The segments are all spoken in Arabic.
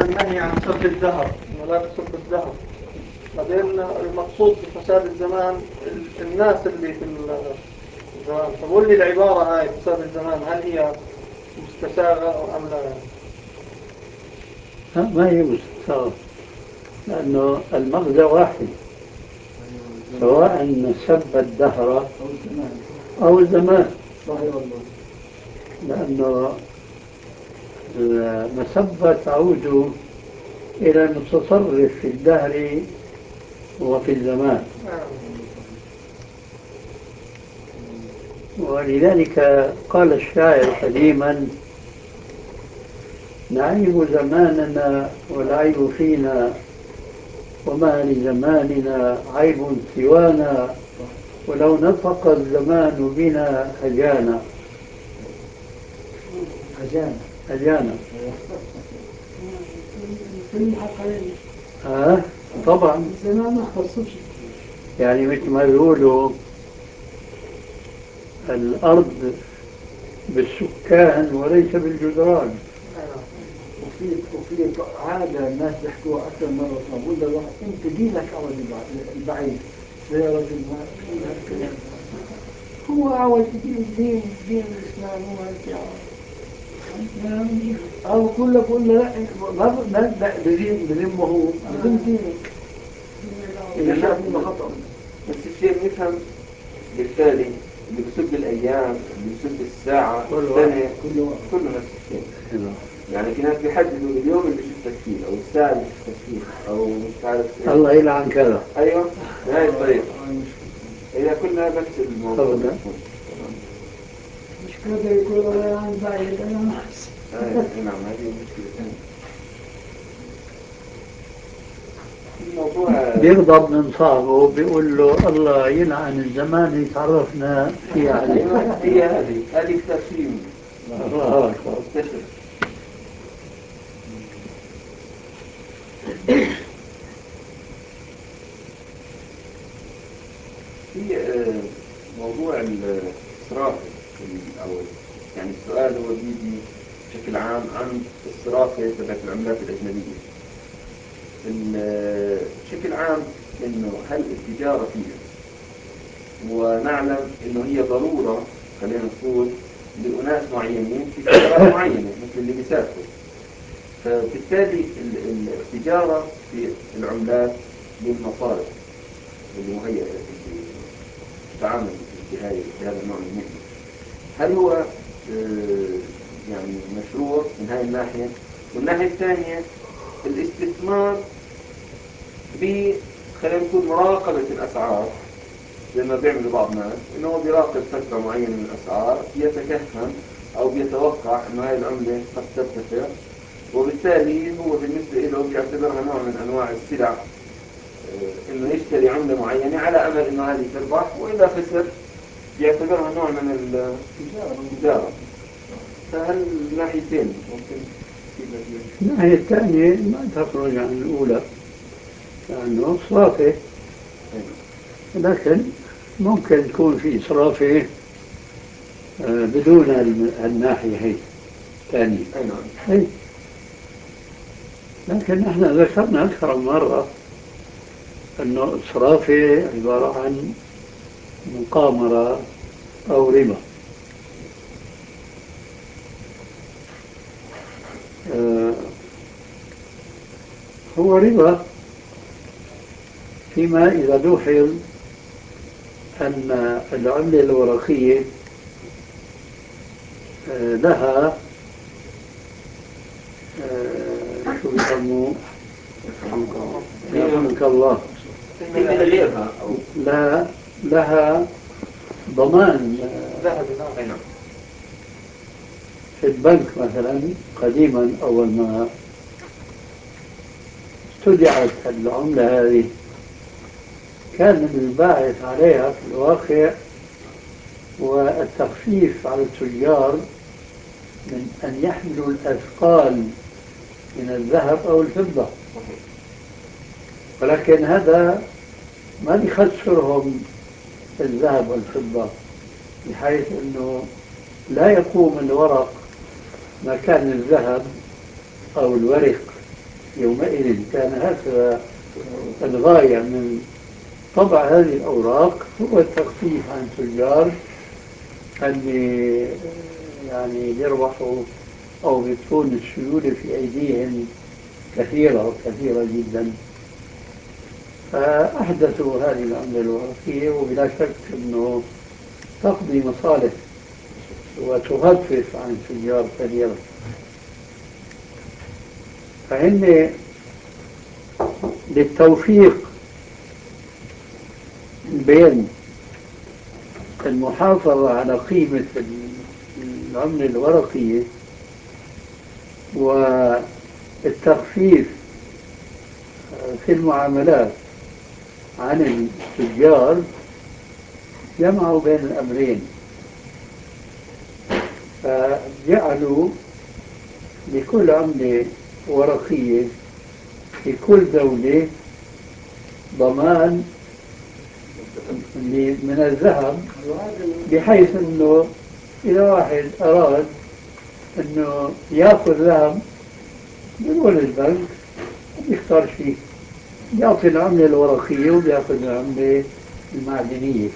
النهي عن سب الذهب، إنه لا تسب الذهب. بعدين المقصود بفساد الزمان الناس اللي في الزمان. فقول لي العبارة هاي فساد الزمان هل هي مستساغة أم لا؟ ما هي مستساغة، لأنه المغزى واحد، سواء سب الدهر أو الزمان. لأنه المسبة تعود إلى المتصرف في الدهر وفي الزمان، ولذلك قال الشاعر قديما: نعيب زماننا والعيب فينا، وما لزماننا عيب سوانا، ولو نطق الزمان بنا هجانا. هجانا طبعا. يعني مثل ما يقولوا الأرض بالسكان وليس بالجدران. وفي عادة الناس بيحكوها أكثر مرة، بقول له أنت دينك أول البعيد يا رجل، ما هو أول دين الإسلام هو هيك. أو كله بقول له لا بذمه هو بذم دينك. إذا شاف إنه خطأ. بس الشيء يفهم بالتالي اللي بيسب الأيام، اللي بيسب الساعة، السنة، كله نفس الشيء. يعني في ناس بيحددوا اليوم اللي شفتك فيه أو الساعة اللي شفتك فيه أو مش عارف إيه. الله يلعن كذا. أيوه بهاي الطريقة. إذا كنا نفس الموضوع مش كده يقول الله يلعن بعيد. نعم هذه مشكلة ثانية. الموضوع بيغضب من صاحبه بيقول له الله يلعن الزمان اللي تعرفنا فيه عليه. هي هذه التسليم. الله أكبر. في موضوع الصرافة الأول، يعني السؤال هو بيجي بشكل عام عن الصرافة تبعت العملات الأجنبية بشكل عام، إنه هل التجارة فيها، ونعلم إنه هي ضرورة خلينا نقول لأناس معينين في فترات معينة مثل اللي بيسافروا، فبالتالي التجارة في العملات للمصارف اللي مهيئة التعامل بهذا النوع من المهنة، هل هو يعني مشروع من هذه الناحية؟ والناحية الثانية الاستثمار خلينا نقول مراقبة الأسعار، زي ما بيعملوا بعض الناس إنه هو بيراقب فترة معينة من الأسعار، بيتكهن أو بيتوقع إنه هذه العملة قد ترتفع، وبالتالي هو بالنسبة له بيعتبرها نوع من أنواع السلع، إنه يشتري عملة معينة على أمل إنه هذه تربح، وإذا خسر بيعتبرها نوع من التجارة. فهل ناحيتين ممكن؟ الناحية الثانية ما تخرج عن الأولى، لأنه صرافة، لكن ممكن تكون في صرافة بدون الناحية هي الثانية. لكن احنا ذكرنا أكثر من مرة أنه الصرافة عبارة عن مقامرة أو ربا. هو ربا فيما إذا لوحظ أن العملة الورقية لها شو بيسموه؟ يرحمك الله. لا، لها ضمان في البنك مثلا. قديما أول ما استودعت العملة هذه كان الباعث عليها في الواقع والتخفيف على التجار من أن يحملوا الأثقال من الذهب أو الفضة، ولكن هذا ما بيخسرهم الذهب والفضة، بحيث أنه لا يقوم الورق مكان الذهب أو الورق يومئذ كان هكذا الغاية من طبع هذه الأوراق هو التخفيف عن تجار اللي يعني بيربحوا أو بتكون السيولة في أيديهم كثيرة وكثيرة جدا. فأحدثوا هذه العملة الورقية وبلا شك أنه تقضي مصالح وتخفف عن التجار كثيرا. فإن للتوفيق بين المحافظة على قيمة العملة الورقية والتخفيف في المعاملات عن التجار جمعوا بين الأمرين، فجعلوا لكل عملة ورقية في كل دولة ضمان من الذهب، بحيث أنه إذا واحد أراد أنه يأخذ ذهب بيروح للبنك بيختار شيء، بيعطي العملة الورقية وبيأخذ العملة المعدنية.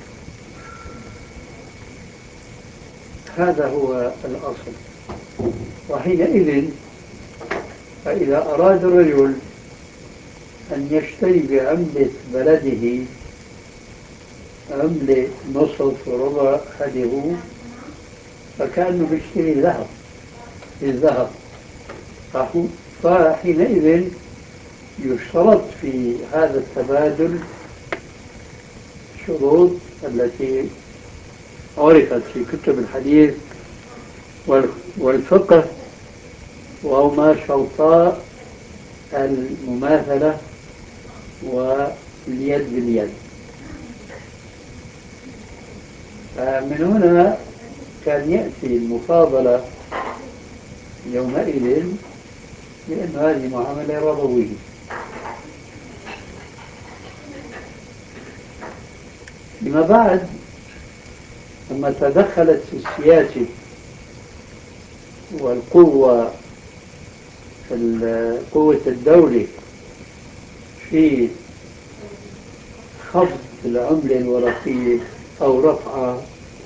هذا هو الأصل. وحينئذ فإذا أراد الرجل أن يشتري بعملة بلده عملة نصف وربع هذه، فكأنه بيشتري ذهب بالذهب. فحينئذ يشترط في هذا التبادل شروط التي عرفت في كتب الحديث والفقه، وهما شرطا المماثلة واليد باليد. من هنا كان يأتي المفاضلة يومئذ لأن هذه معاملة ربوية. فيما بعد لما تدخلت السياسة والقوة قوة الدولة في خفض العملة الورقية أو رفعها،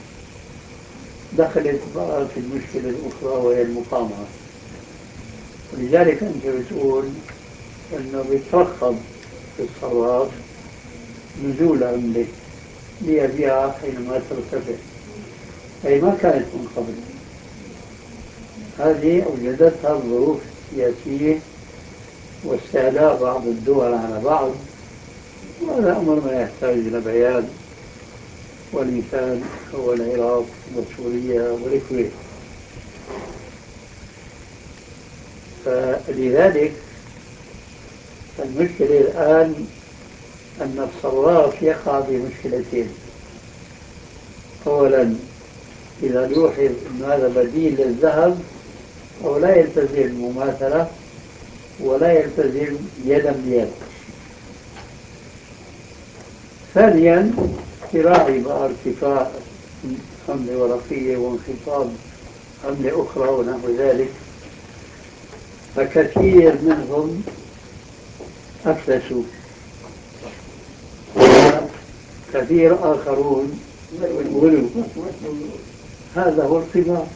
دخلت بقى في المشكلة الأخرى وهي المقامعة. ولذلك أنت بتقول أنه بيترخب في الصراف نزول عملة ليبيع حينما ترتفع، أي ما كانت من قبل. هذه أوجدتها الظروف السياسية واستعلاء بعض الدول على بعض، وهذا أمر ما يحتاج إلى بيان، والمثال هو العراق وسوريا والكويت. فلذلك المشكلة الآن أن الصراف يقع بمشكلتين. أولا، إذا لوحظ أن هذا بديل للذهب أو لا يلتزم المماثلة ولا يلتزم يدا بيد. ثانيا، تراعي بقى ارتفاع عملة ورقية وانخفاض عملة أخرى ونحو ذلك، فكثير منهم أفلسوا وكثير آخرون غلوا. هذا هو القمار.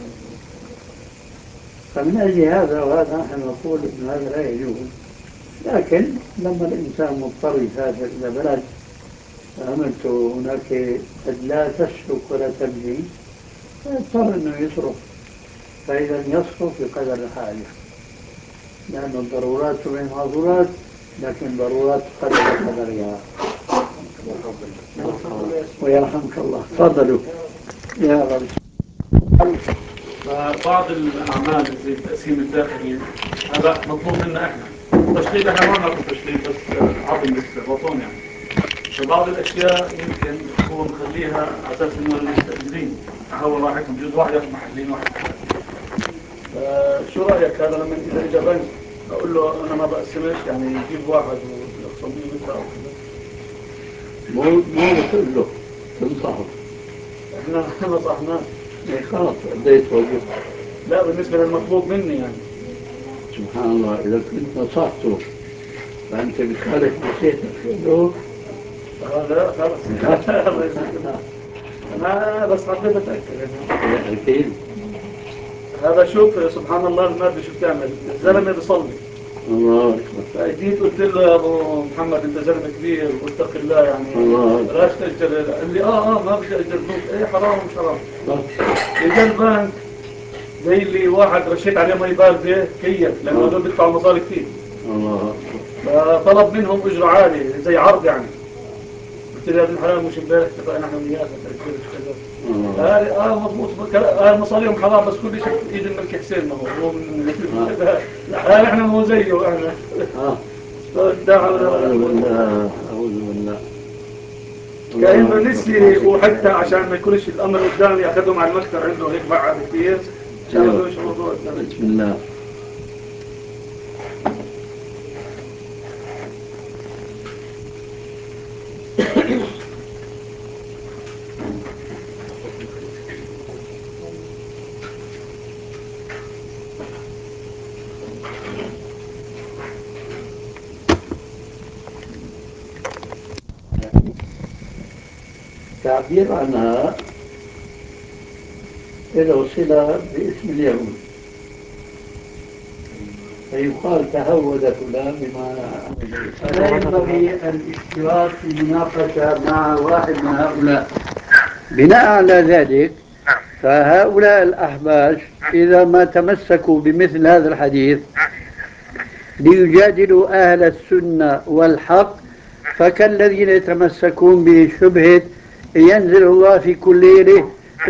فمن أجل هذا وهذا نحن نقول أن هذا لا يجوز. لكن لما الإنسان مضطر يسافر إلى بلد عملت هناك قد لا تسلك ولا تبني، فيضطر أنه يصرف، فإذا يصرف بقدر الحاجة، لأن الضرورات من المعذورات، لكن ضرورات قدرها. ويرحمك الله. تفضلوا يا رب. بعض الأعمال زي التقسيم الداخلي هذا مطلوب منا إحنا. تشغيل إحنا ما نعرف تشغيل، بس عظم البطون يعني. فبعض الأشياء يمكن هو مخليها على أساس إنه المستأجرين هو واحد بجوز واحد ياخذ محلين واحد. شو رأيك هذا لما إذا إجا بنك أقول له أنا ما بقسمش، يعني يجيب واحد ويقسم لي مثل أو كذا؟ مو بتقول له، تنصحه. إحنا ما صحناش. خلاص أديت واجب. لا بالنسبة للمطلوب مني يعني. سبحان الله إذا كنت نصحته فأنت بتخالف نصيحتك له. لا خلاص. الله يسلمك. أنا بس حبيت أتأكد أكيد. هذا شوف سبحان الله المادة شو بتعمل الزلمة بيصلي الله أكبر. فجيت قلت له يا أبو محمد أنت زلمة كبير واتق الله يعني الله أكبر. بلاش تأجر. قال لي ما بدي أجر بنوك. إيه حرام مش حرام. صح. إجا البنك زي اللي واحد رشيت عليه مي باردة كيف لأنه هذول بيدفعوا مصاري كثير. الله أكبر. فطلب منهم أجرة عالية زي عرض يعني. قلت له يا ابن الحلال مش امبارح اتفقنا احنا وياك تأجر كذا. قال مضبوط مصاريهم حرام بس كل شيء في ايد الملك حسين ما هو من لا احنا مو زيه احنا. أعوذ بالله أعوذ بالله. كأنه نسي وحتى عشان ما يكونش الامر قدامي اخذهم على المكتب عنده هيك بعد كثير عشان ما يكونش موضوع قدامي. بسم الله. تعبير عنها له صلة باسم اليهود فيقال تهود فلان بمعنى فلا ينبغي الاشتراك في مناقشة مع واحد من هؤلاء. بناء على ذلك فهؤلاء الأحباش إذا ما تمسكوا بمثل هذا الحديث ليجادلوا أهل السنة والحق فكالذين يتمسكون بشبهة ينزل الله في كل ليلة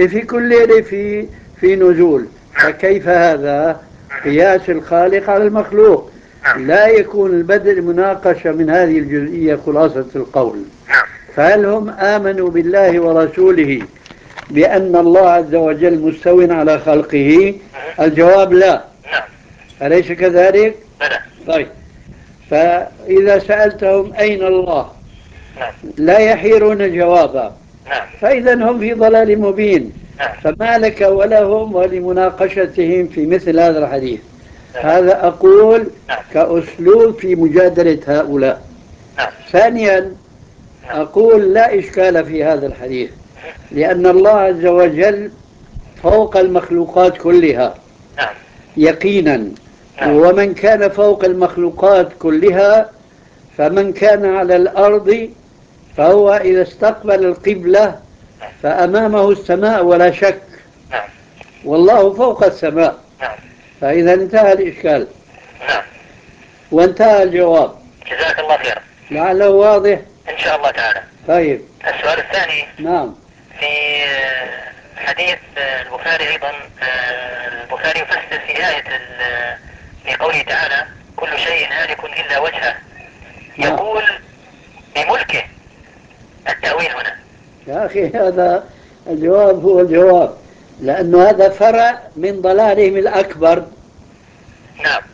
في نزول. فكيف هذا قياس الخالق على المخلوق؟ لا يكون البدء مناقشة من هذه الجزئية خلاصة القول. فهل هم آمنوا بالله ورسوله بأن الله عز وجل مستو على خلقه؟ الجواب لا. أليس كذلك؟ طيب فإذا سألتهم أين الله لا يحيرون جوابا فإذا هم في ضلال مبين. فما لك ولهم ولمناقشتهم في مثل هذا الحديث؟ هذا أقول كأسلوب في مجادلة هؤلاء. ثانيا أقول لا إشكال في هذا الحديث لأن الله عز وجل فوق المخلوقات كلها يقينا. ومن كان فوق المخلوقات كلها فمن كان على الأرض فهو إذا استقبل القبلة فأمامه السماء ولا شك والله فوق السماء. فإذا انتهى الإشكال وانتهى الجواب. جزاك الله خير. لعله واضح إن شاء الله تعالى. طيب السؤال الثاني. نعم. في حديث البخاري أيضا البخاري يفسر في آية في قوله تعالى كل شيء هالك إلا وجهه يقول بملكه. التأويل هنا يا أخي هذا الجواب هو الجواب لأنه هذا فرع من ضلالهم الأكبر. نعم.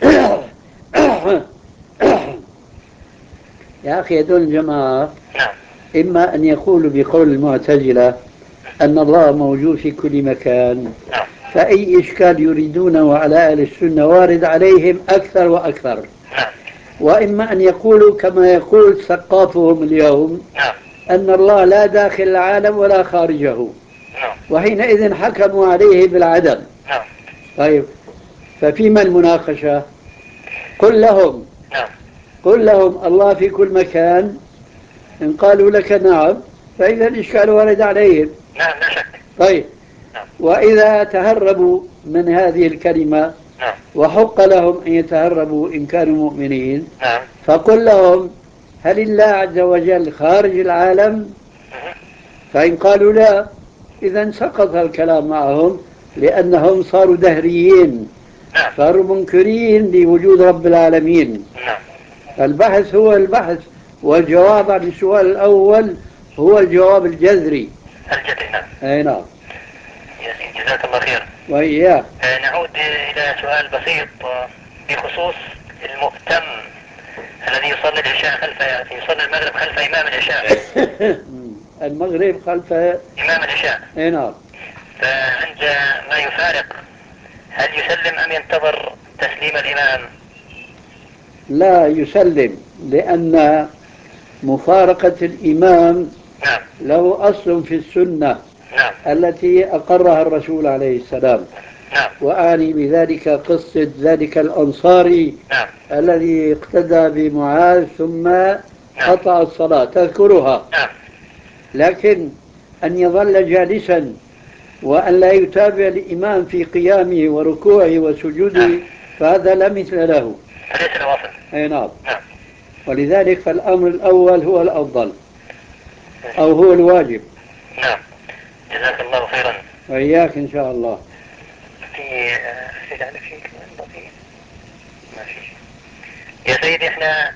يا أخي هذول الجماعة نعم. إما أن يقولوا بقول المعتزلة أن الله موجود في كل مكان نعم. فأي إشكال يريدونه على أهل السنة وارد عليهم أكثر وأكثر. نعم. وإما أن يقولوا كما يقول ثقافهم اليوم نعم. أن الله لا داخل العالم ولا خارجه نعم. وحينئذ حكموا عليه بالعدم. نعم. طيب ففيما المناقشة؟ قل لهم نعم. قل لهم الله في كل مكان. إن قالوا لك نعم فإذا الإشكال وارد عليهم. نعم لا شك. طيب نعم. وإذا تهربوا من هذه الكلمة نعم. وحق لهم أن يتهربوا إن كانوا مؤمنين نعم. فقل لهم هل الله عز وجل خارج العالم؟ فإن قالوا لا إذا سقط الكلام معهم لأنهم صاروا دهريين نعم. صاروا منكرين لوجود رب العالمين. نعم. البحث هو البحث والجواب عن السؤال الأول هو الجواب الجذري. الجذري. نعم. أي نعم. جزاك الله خير. وإياه. نعود إلى سؤال بسيط بخصوص المؤتم الذي يصلي العشاء يصلي المغرب خلف إمام العشاء. المغرب خلف إمام العشاء. نعم. فعند ما يفارق هل يسلم أم ينتظر تسليم الإمام؟ لا يسلم، لأن مفارقة الإمام نعم. له أصل في السنة نعم. التي أقرها الرسول عليه السلام. نعم. وأعني بذلك قصة ذلك الأنصاري نعم. الذي اقتدى بمعاذ ثم نعم. قطع الصلاة، تذكرها. نعم. لكن أن يظل جالسا وأن لا يتابع الإمام في قيامه وركوعه وسجوده، نعم. فهذا لا مثل له. فليس الوصل. أي نعم. نعم. ولذلك فالأمر الأول هو الأفضل أو هو الواجب. نعم. جزاك الله خيرا. وإياك إن شاء الله. في يعني في كمان بسيط. ما في. يا سيدي احنا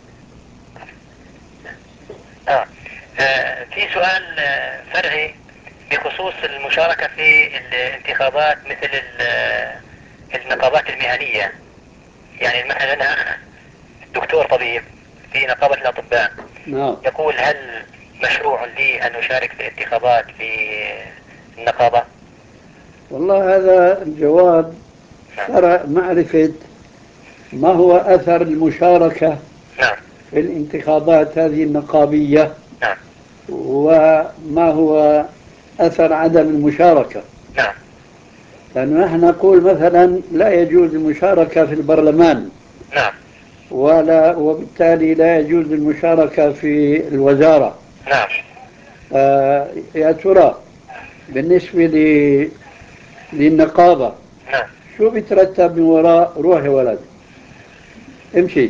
في سؤال فرعي بخصوص المشاركة في الانتخابات مثل النقابات المهنية. يعني مثلا أنا دكتور طبيب في نقابة الأطباء. نعم. يقول هل مشروع لي أن أشارك في الانتخابات في النقابة؟ والله هذا الجواب شرع معرفة ما هو أثر المشاركة نعم. في الانتخابات هذه النقابية، نعم. وما هو أثر عدم المشاركة. نعم. لأنه نحن نقول مثلا لا يجوز المشاركة في البرلمان، نعم. وبالتالي لا يجوز المشاركة في الوزارة. نعم. يا ترى بالنسبة للنقابة نعم. شو بيترتب من وراء روح يا ولد امشي،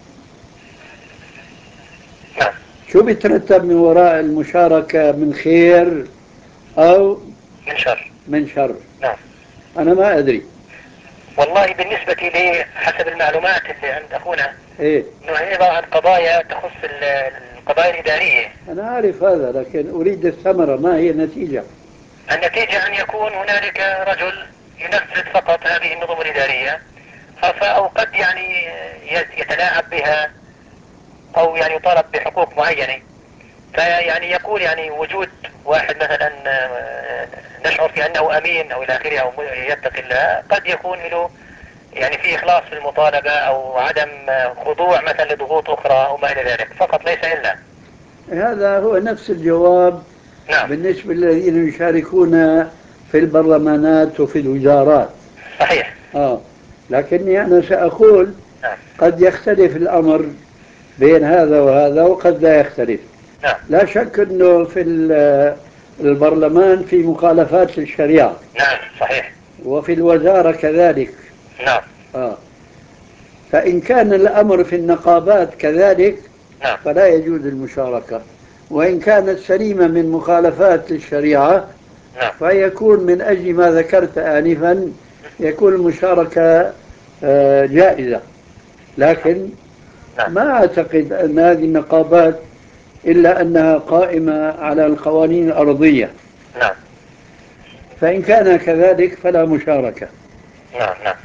نعم. شو بيترتب من وراء المشاركة من خير أو من شر. من شر؟ نعم. أنا ما أدري. والله بالنسبة لي حسب المعلومات اللي عند أخونا إيه، أنه هي عبارة عن قضايا تخص القضايا الإدارية. أنا أعرف هذا، لكن أريد الثمرة، ما هي النتيجة؟ النتيجة أن يكون هنالك رجل ينفذ فقط هذه النظم الإدارية، أو قد يعني يتلاعب بها، أو يعني يطالب بحقوق معينة. فيعني يقول يعني وجود واحد مثلا نشعر في أنه أمين أو إلى آخره أو يتقي الله، قد يكون له يعني في إخلاص في المطالبة أو عدم خضوع مثلا لضغوط أخرى أو ما إلى ذلك، فقط ليس إلا. هذا هو نفس الجواب نعم. بالنسبة للذين يشاركون في البرلمانات وفي الوزارات. صحيح. لكني أنا سأقول نعم. قد يختلف الأمر بين هذا وهذا وقد لا يختلف. نعم. لا شك أنه في البرلمان في مخالفات للشريعة. نعم. صحيح. وفي الوزارة كذلك. نعم. فإن كان الأمر في النقابات كذلك نعم. فلا يجوز المشاركة، وإن كانت سليمة من مخالفات للشريعة نعم. فيكون من أجل ما ذكرت آنفا يكون المشاركة جائزة. لكن نعم. ما أعتقد أن هذه النقابات إلا أنها قائمة على القوانين الأرضية، نعم. فإن كان كذلك فلا مشاركة. نعم. نعم.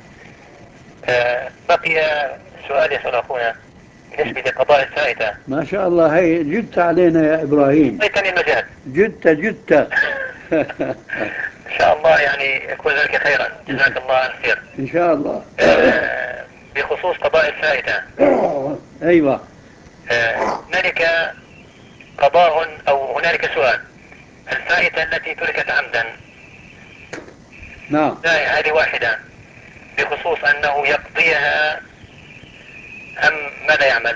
بقي سؤال يسأل أخونا بالنسبة لقضاء الفائتة. ما شاء الله، هي جدت علينا يا إبراهيم، أعطيتني المجال. جدت إن شاء الله يعني يكون ذلك خيرا. جزاك الله عن خير. إن شاء الله. بخصوص قضاء الفائتة، أيوة. هنالك قضاء أو هنالك سؤال: الفائتة التي تركت عمدا، نعم. هذه واحدة، بخصوص أنه يقضيها أم ماذا يعمل؟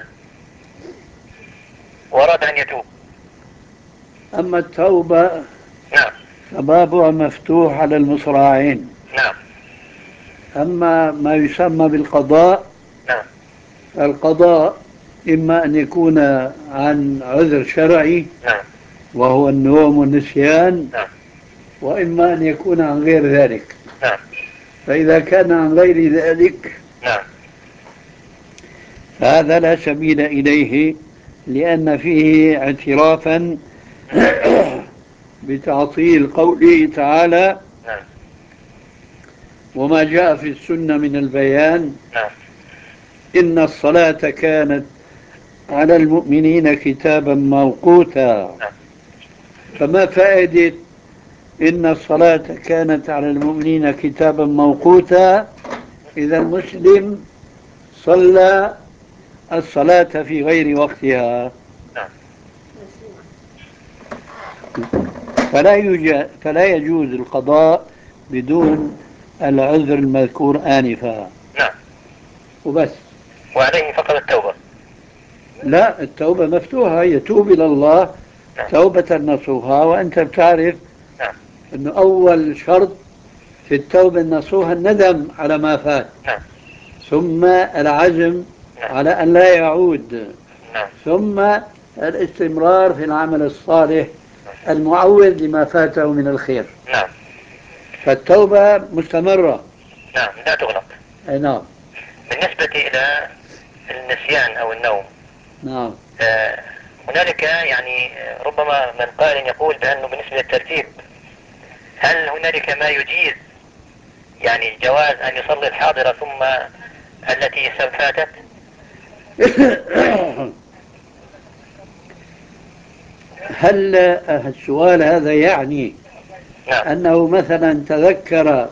وأراد أن يتوب. أما التوبة نعم. فبابها مفتوح على المصراعين. نعم. أما ما يسمى بالقضاء، نعم. القضاء إما أن يكون عن عذر شرعي نعم. وهو النوم والنسيان، نعم. وإما أن يكون عن غير ذلك. نعم. فإذا كان عن غير ذلك نعم. فهذا لا سبيل إليه، لأن فيه اعترافا بتعطيل قوله تعالى: نعم. وما جاء في السنة من البيان نعم. إن الصلاة كانت على المؤمنين كتابا موقوتا. نعم. فما فائدة إن الصلاة كانت على المؤمنين كتابا موقوتا إذا المسلم صلى الصلاة في غير وقتها نعم. فلا يجوز القضاء بدون العذر المذكور آنفا نعم. وبس. وعليه فقط التوبة. لا، التوبة مفتوحة، يتوب إلى الله نعم. توبة نصوحة، وأنت بتعرف نعم. أنه أول شرط في التوبة النصوحة الندم على ما فات، نعم. ثم العزم نعم. على أن لا يعود، نعم. ثم الاستمرار في العمل الصالح المعوض لما فاته من الخير. نعم. فالتوبة مستمرة. نعم، لا تغلق. أي نعم. بالنسبة إلى النسيان أو النوم، نعم. هنالك يعني ربما من قال يقول بأنه بالنسبة للترتيب، هل هنالك ما يجيز يعني جواز أن يصلي الحاضرة ثم التي فاتت؟ هل السؤال هذا يعني نعم. أنه مثلا تذكر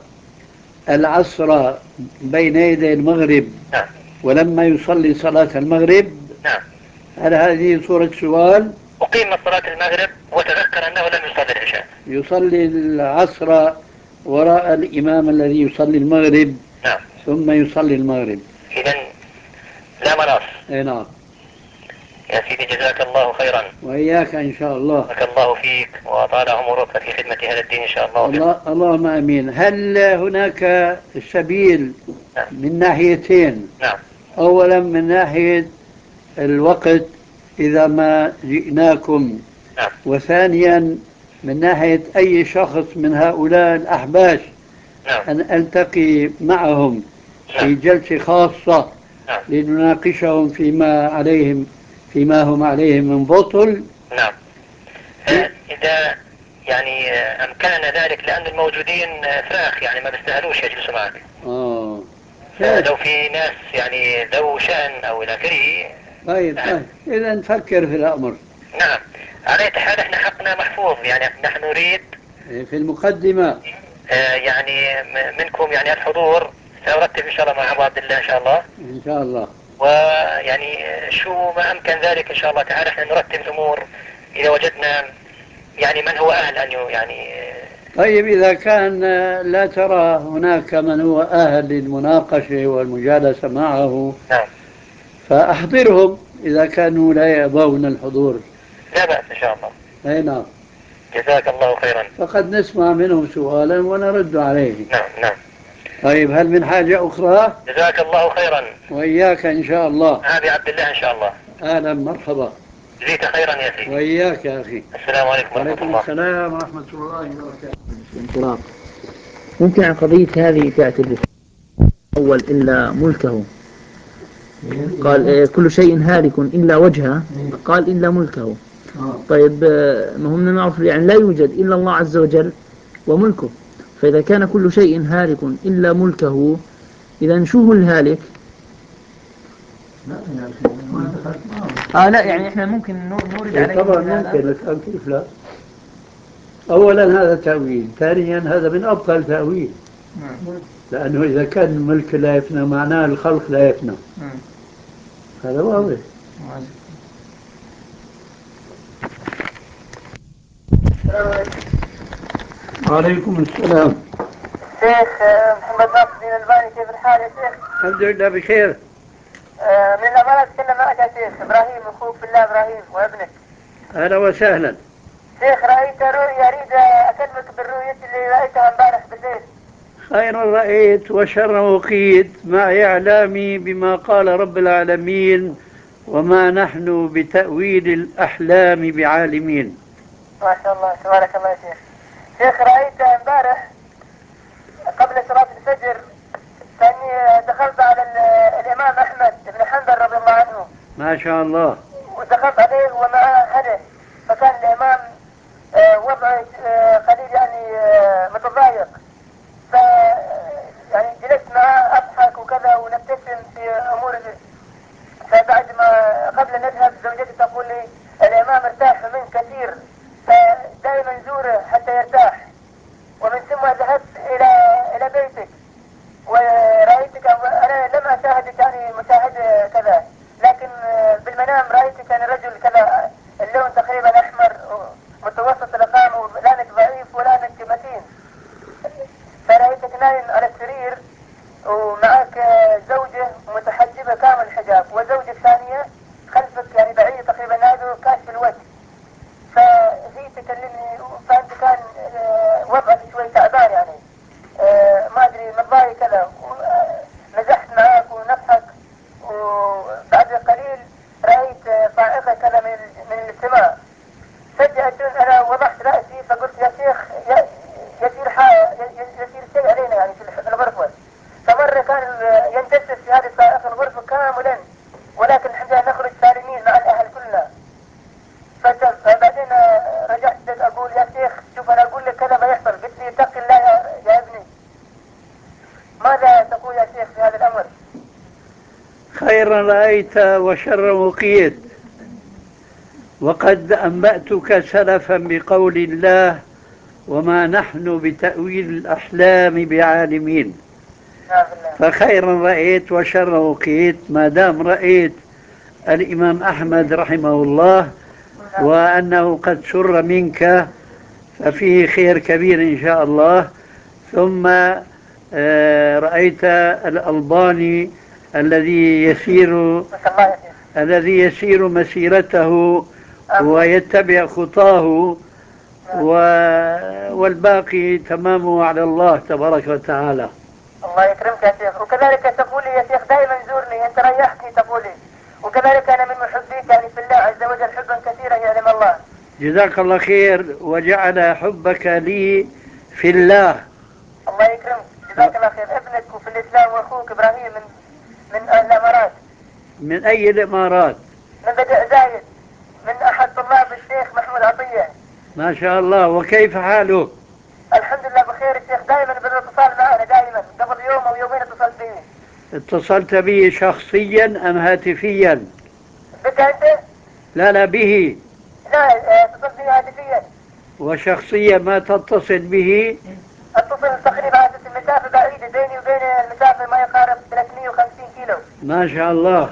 العصر بين يدي المغرب نعم. ولما يصلي صلاة المغرب؟ نعم. هل هذه صورة سؤال؟ أقيم صلاة المغرب وتذكر أنه لم يصلي العشاء. يصلي العصر وراء الإمام الذي يصلي المغرب. نعم. ثم يصلي المغرب. إذن لا مناص. اي نعم. يا سيدي جزاك الله خيرا. وإياك إن شاء الله. بارك الله فيك وأطال عمرك في خدمة هذا الدين إن شاء الله. اللهم آمين. هل هناك سبيل نعم. من ناحيتين؟ نعم. أولا من ناحية الوقت إذا ما جئناكم، نعم. وثانيا من ناحية أي شخص من هؤلاء الأحباش نعم. أن ألتقي معهم في نعم. جلسة خاصة نعم. لنناقشهم فيما هم عليه من بطل. نعم. إذا يعني أمكننا ذلك، لأن الموجودين فراخ يعني ما بيستاهلوش يجلسوا معك. لو في ناس يعني ذو شأن أو إلى آخره. طيب إذا نفكر في الأمر. نعم. على أي حال احنا حقنا محفوظ، يعني نحن نريد في المقدمة يعني منكم يعني الحضور. سأرتب إن شاء الله مع أبو عبد الله إن شاء الله. إن شاء الله. ويعني شو ما أمكن ذلك إن شاء الله تعالى احنا نرتب الأمور إذا وجدنا يعني من هو أهل أن يعني. طيب إذا كان لا ترى هناك من هو أهل للمناقشة والمجالسة معه، نعم. فأحضرهم إذا كانوا لا يأبون الحضور. لا بأس إن شاء الله. أي نعم. جزاك الله خيرا. فقد نسمع منهم سؤالا ونرد عليه. نعم. نعم. طيب هل من حاجة أخرى؟ جزاك الله خيرا. وإياك إن شاء الله. أبي عبد الله إن شاء الله. أهلا مرحبا. جزيك خيرا يا سيدي. وإياك يا أخي. السلام عليكم ورحمة وعليكم الله. السلام ورحمة الله وبركاته. الانطلاق ممكن عن قضية هذه تأتي أول إلا ملكه، قال كل شيء هالك إلا وجهه، قال إلا ملكه. طيب ما هم نعرف يعني لا يوجد إلا الله عز وجل وملكه، فإذا كان كل شيء هالك إلا ملكه، إذا شو هو الهالك؟ لا يعني احنا ممكن نورد عليه طبعا ممكن، لكن كيف لا؟ أولا هذا تأويل، ثانيا هذا من أبطل تأويل، لأنه إذا كان الملك لا يفنى معناه الخلق لا يفنى. هذا واضح. وعليكم السلام. شيخ محمد ناصر الدين الباني، كيف الحال يا شيخ؟ الحمد لله بخير. من الأمانة أتكلم معك يا شيخ. إبراهيم، أخوك في الله إبراهيم وابنك. أهلا وسهلا. شيخ رأيت رؤيا، أريد أكلمك بالرؤية اللي رأيتها امبارح بالليل. خيرا رأيت وشرا وقيت، مع إعلامي بما قال رب العالمين: وما نحن بتأويل الأحلام بعالمين. ما شاء الله تبارك الله يا شيخ. شيخ رأيت امبارح قبل صلاة الفجر كأني دخلت على الإمام أحمد بن حنبل رضي الله عنه. ما شاء الله. ودخلت عليه ومعه حدث، فكان الإمام وضعه قليل يعني متضايق، ف يعني جلست معه أضحك وكذا ونبتسم في أمور. فبعد ما قبل أن نذهب زوجتي تقول لي الإمام ارتاح منك كثير، فدائما زوره حتى يرتاح. ومن ثم ذهبت إلى بيتك ورأيتك المنام رأيت كان رجل كذا اللون تقريبا أحمر متوسط القامة ولانك ضعيف ولانك متين، فرأيتك نايم على السرير ومعك زوجة متحجبة كامل الحجاب وزوجة ثانية خلفك يعني بعيدة تقريبا نازل كاشف الوجه، فهي تكلمني فأنت كان وضعك شوي تعبان يعني ما أدري متضايق كذا، مزحت معك ونضحك، وبعد قليل رأيت صاعقة كذا من السماء، فجأة أنا وضعت رأسي فقلت يا شيخ يسير شيء علينا يعني في الغرفة، فمرة كان ينتشر في هذه الصاعقة الغرفة كاملا، ولكن الحمد لله نخرج سالمين مع الأهل كلنا. فبعدين رجعت أقول يا شيخ شوف أنا أقول لك كذا ما يحصل، قلت لي اتق الله يا ابني، ماذا تقول يا شيخ في هذا الأمر؟ خيرا رأيت وشرا وقيت، وقد أنبأتك سلفا بقول الله وما نحن بتأويل الأحلام بعالمين. فخيرا رأيت وشرا وقيت، ما دام رأيت الإمام أحمد رحمه الله وأنه قد سر منك ففيه خير كبير إن شاء الله. ثم رأيت الألباني الذي يسير مسيرته ويتبع خطاه، والباقي تمامه على الله تبارك وتعالى. الله يكرمك يا شيخ، وكذلك تقول لي يا شيخ دائما زورني، أنت ريحتني تقول لي، وكذلك أنا من محبيك يعني في الله عز وجل حبا كثيرا يعلم الله. جزاك الله خير وجعل حبك لي في الله. الله يكرمك، جزاك الله خير. ابنك وفي الإسلام وأخوك إبراهيم من الإمارات. من أي الإمارات؟ من بدء زايد، من أحد طلاب الشيخ محمود عطية. ما شاء الله. وكيف حاله؟ الحمد لله بخير الشيخ، دائما بالاتصال معنا دائما، قبل يوم أو يومين اتصلت به. اتصلت به شخصيا أم هاتفيا؟ بك أنت؟ لا به. لا اتصلت به هاتفيا. وشخصيا ما تتصل به؟ اتصل تقريبا على المسافة بعيدة بيني وبين المسافة ما يقارب 350 كيلو. ما شاء الله.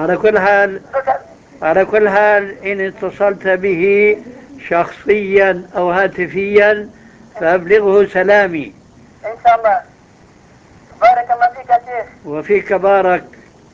على كل حال إن اتصلت به شخصيا أو هاتفيا فأبلغه سلامي. إن شاء الله. بارك الله فيك يا شيخ. وفيك بارك.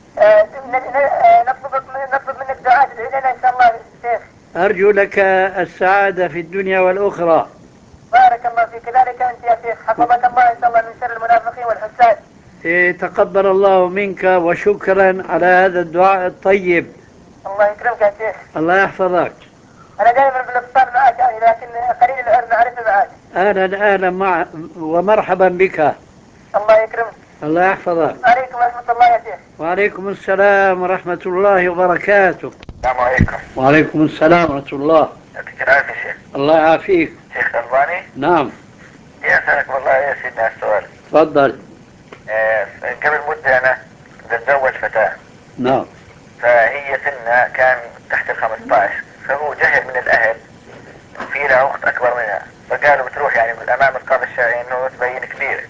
نطلب منك دعاء تدعي لنا إن شاء الله شيخ. أرجو لك السعادة في الدنيا والأخرى. بارك الله فيك، كذلك أنت يا شيخ، حفظك الله إن شاء الله من شر المنافقين والحساد. تقبل الله منك، وشكرا على هذا الدعاء الطيب. الله يكرمك يا شيخ. الله يحفظك. أنا دائما بالاتصال معك يعني، لكن قليل المعرفة معك. أهلا ومرحبا بك. الله يكرمك. الله يحفظك. عليكم ورحمة الله يا شيخ. وعليكم السلام ورحمة الله وبركاته. السلام عليكم. وعليكم السلام ورحمة الله. يعطيك العافية شيخ. الله يعافيك. شيخ ألباني؟ نعم. أسألك والله يا سيدنا السؤال. تفضل. قبل مدة أنا بتزوج فتاة. نعم. فهي سنها كان تحت 15، فهو جهل من الأهل في لها أخت أكبر منها، فقالوا بتروح يعني أمام القاضي الشرعي إنه تبين كبيرة.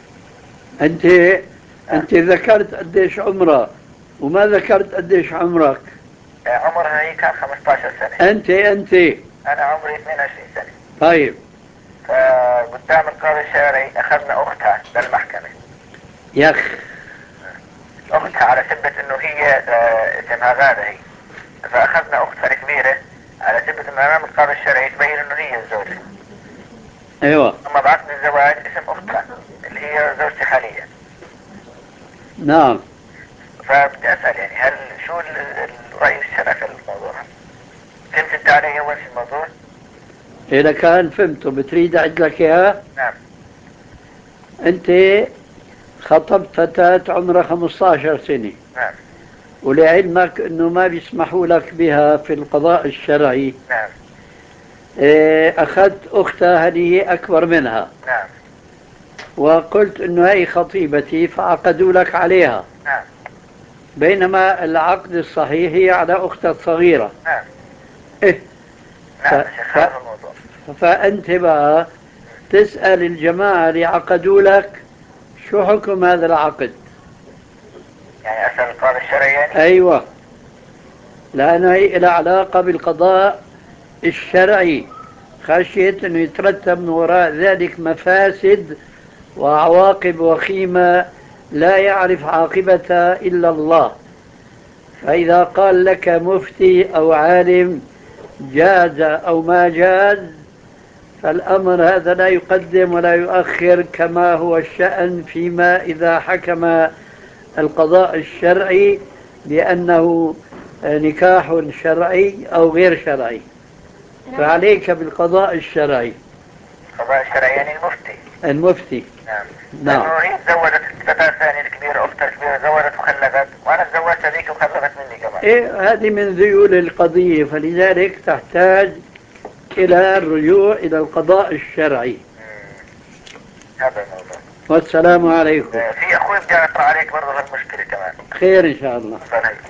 أنت ذكرت قديش عمرها وما ذكرت قديش عمرك؟ عمرها هي كان 15 سنة. أنت أنا عمري 22 سنة. طيب. فقدام القاضي الشرعي أخذنا أختها للمحكمة. يا أخي. أختها على سبة إنه هي اسمها غادة هي، فأخذنا أختها الكبيرة على سبة إنه أمام القاضي الشرعي تبين إنه هي الزوجة. أيوة. ثم بعثنا الزواج اسم أختها اللي هي زوجتي حاليا. نعم. فبدي أسأل يعني هل شو الرأي الشرعي في الموضوع؟ فهمت أنت علي أول في الموضوع؟ إذا كان فهمته بتريد أعد لك إياه؟ نعم. أنت خطبت فتاة عمرها 15 سنة. نعم. ولعلمك أنه ما بيسمحوا لك بها في القضاء الشرعي. نعم. أخذت أختها هذه أكبر منها. نعم. وقلت أنه هي خطيبتي فعقدوا لك عليها. نعم. بينما العقد الصحيح هي على أختها الصغيرة. نعم. إيه. نعم. هذا الموضوع. فأنت بقى تسأل الجماعة اللي عقدوا لك شو حكم هذا العقد؟ يعني أسأل القاضي الشرعي يعني؟ أيوة. لأنه هي لها علاقة بالقضاء الشرعي، خشية أنه يترتب من وراء ذلك مفاسد وعواقب وخيمة لا يعرف عاقبتها إلا الله. فإذا قال لك مفتي أو عالم جاز أو ما جاز، فالأمر هذا لا يقدم ولا يؤخر، كما هو الشأن فيما إذا حكم القضاء الشرعي بأنه نكاح شرعي أو غير شرعي، فعليك بالقضاء الشرعي. القضاء الشرعي يعني المفتي. نعم. نعم. لأنه هي تزوجت الفتاة الثانية الكبيرة، أختها الكبيرة تزوجت وخلفت، وأنا تزوجت هذيك وخلفت مني كمان. إيه، هذه من ذيول القضية، فلذلك تحتاج إلى الرجوع إلى القضاء الشرعي. هذا الموضوع. والسلام عليكم. في أخوي بدي أقرأ عليك برضه هالمشكلة كمان. خير إن شاء الله.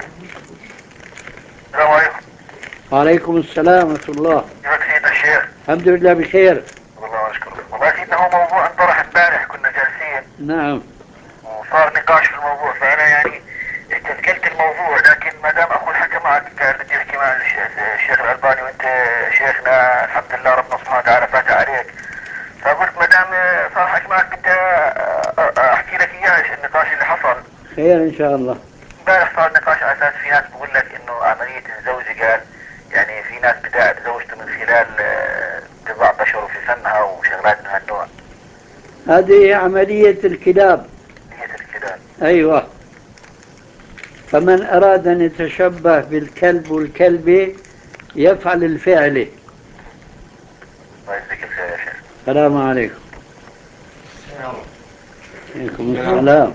السلام عليكم. وعليكم السلام ورحمة الله. كيفك سيدنا الشيخ؟ الحمد لله بخير. والله أشكرك. والله سيدنا هو موضوع انطرح امبارح، كنا جالسين نعم. وصار نقاش في الموضوع، فأنا يعني استثقلت الموضوع، لكن ما دام أخوي حكى معك قال بدي أحكي مع الشيخ الألباني، وأنت شيخنا الحمد لله ربنا سبحانه وتعالى فاتح عليك، فقلت ما دام صار حكي معك بدي أحكي لك إياه النقاش اللي حصل. خير إن شاء الله. امبارح صار نقاش على أساس في ناس بقول لك إنه عملية الزوجة، قال يعني في ناس بتاع زوجته من خلال بضع أشهر في فمها وشغلات من هالنوع. هذه عملية الكلاب. عملية الكلاب. أيوة. فمن أراد أن يتشبه بالكلب والكلبة يفعل الفعل. الله يجزيك الخير يا شيخ. السلام عليكم. عليكم السلام.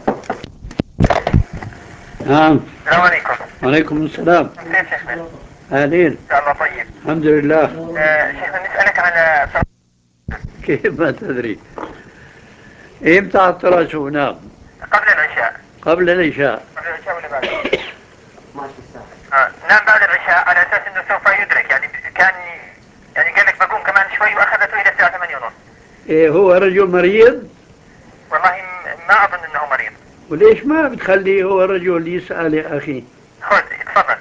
نعم. السلام عليكم. وعليكم السلام. كيف شيخنا؟ أهلين. إن شاء الله طيب. الحمد لله. شيخنا نسألك على كيف ما تدري؟ إمتى اعترشوا؟ نعم. قبل العشاء. قبل العشاء. قبل العشاء ولا بعد؟ نام بعد العشاء على أساس إنه سوف يدرك، يعني كان يعني قال لك بقوم كمان شوي، وأخذته إلى الساعة 8:30. إيه، هو رجل مريض؟ والله ما أظن إنه مريض. وليش ما بتخليه هو رجل يسأل يا أخي؟ خذ تفضل.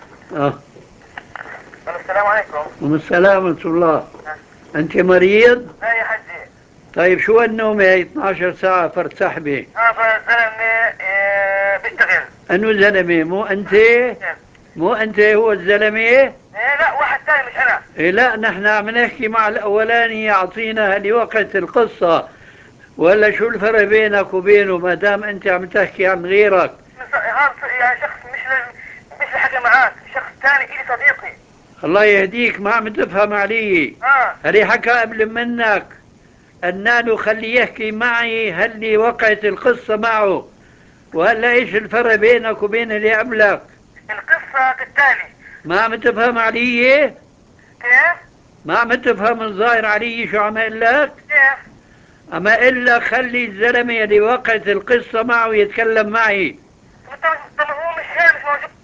السلام عليكم. السلام ورحمة الله. أنت مريض؟ لا يا حجي. طيب شو النوم هي 12 ساعة فرد سحبة؟ هذا زلمة بيشتغل. أنو زلمة؟ مو أنت؟ مو أنت هو الزلمة؟ لا واحد ثاني مش أنا. إيه لا، نحن عم نحكي مع الأولاني يعطينا لوقت القصة، ولا شو الفرق بينك وبينه ما دام أنت عم تحكي عن غيرك؟ يعني شخص مش لحاجة معاك، شخص ثاني إلي صديقي. الله يهديك، ما عم تفهم علي. هلي حكى قبل منك أنه خلي يحكي معي، هل وقعت القصة معه، وهلا إيش الفرق بينك وبين اللي قبلك؟ القصة كالتالي. ما عم تفهم علي؟ كيف؟ ما عم تفهم الظاهر علي شو عم اقول لك؟ كيف؟ أما إلا خلي الزلمة اللي وقعت القصة معه يتكلم معي. طب هو مش هنا، مش موجود.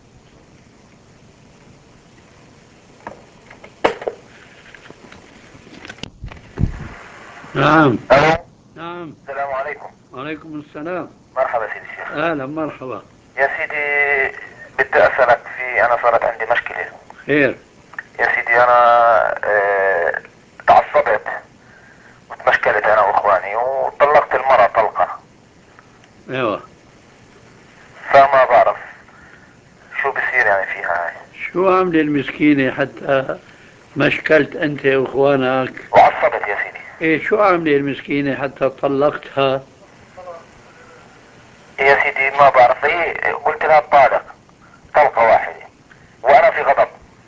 نعم. ألو. نعم. السلام عليكم. وعليكم السلام. مرحبا سيدي الشيخ. أهلا مرحبا. يا سيدي بدي أسألك أنا صارت عندي مشكلة. خير. يا سيدي أنا تعصبت وتمشكلت أنا وإخواني وطلقت المرأة طلقة. ايوه. فما بعرف شو بصير يعني فيها هاي. شو عاملة المسكينة حتى مشكلت أنت وإخوانك؟ وعصبت يا سيدي. إيه، شو عاملة المسكينة حتى طلقتها؟ يا سيدي ما بعرف، هي قلت لها الطالق طلقة واحدة وأنا في غضب.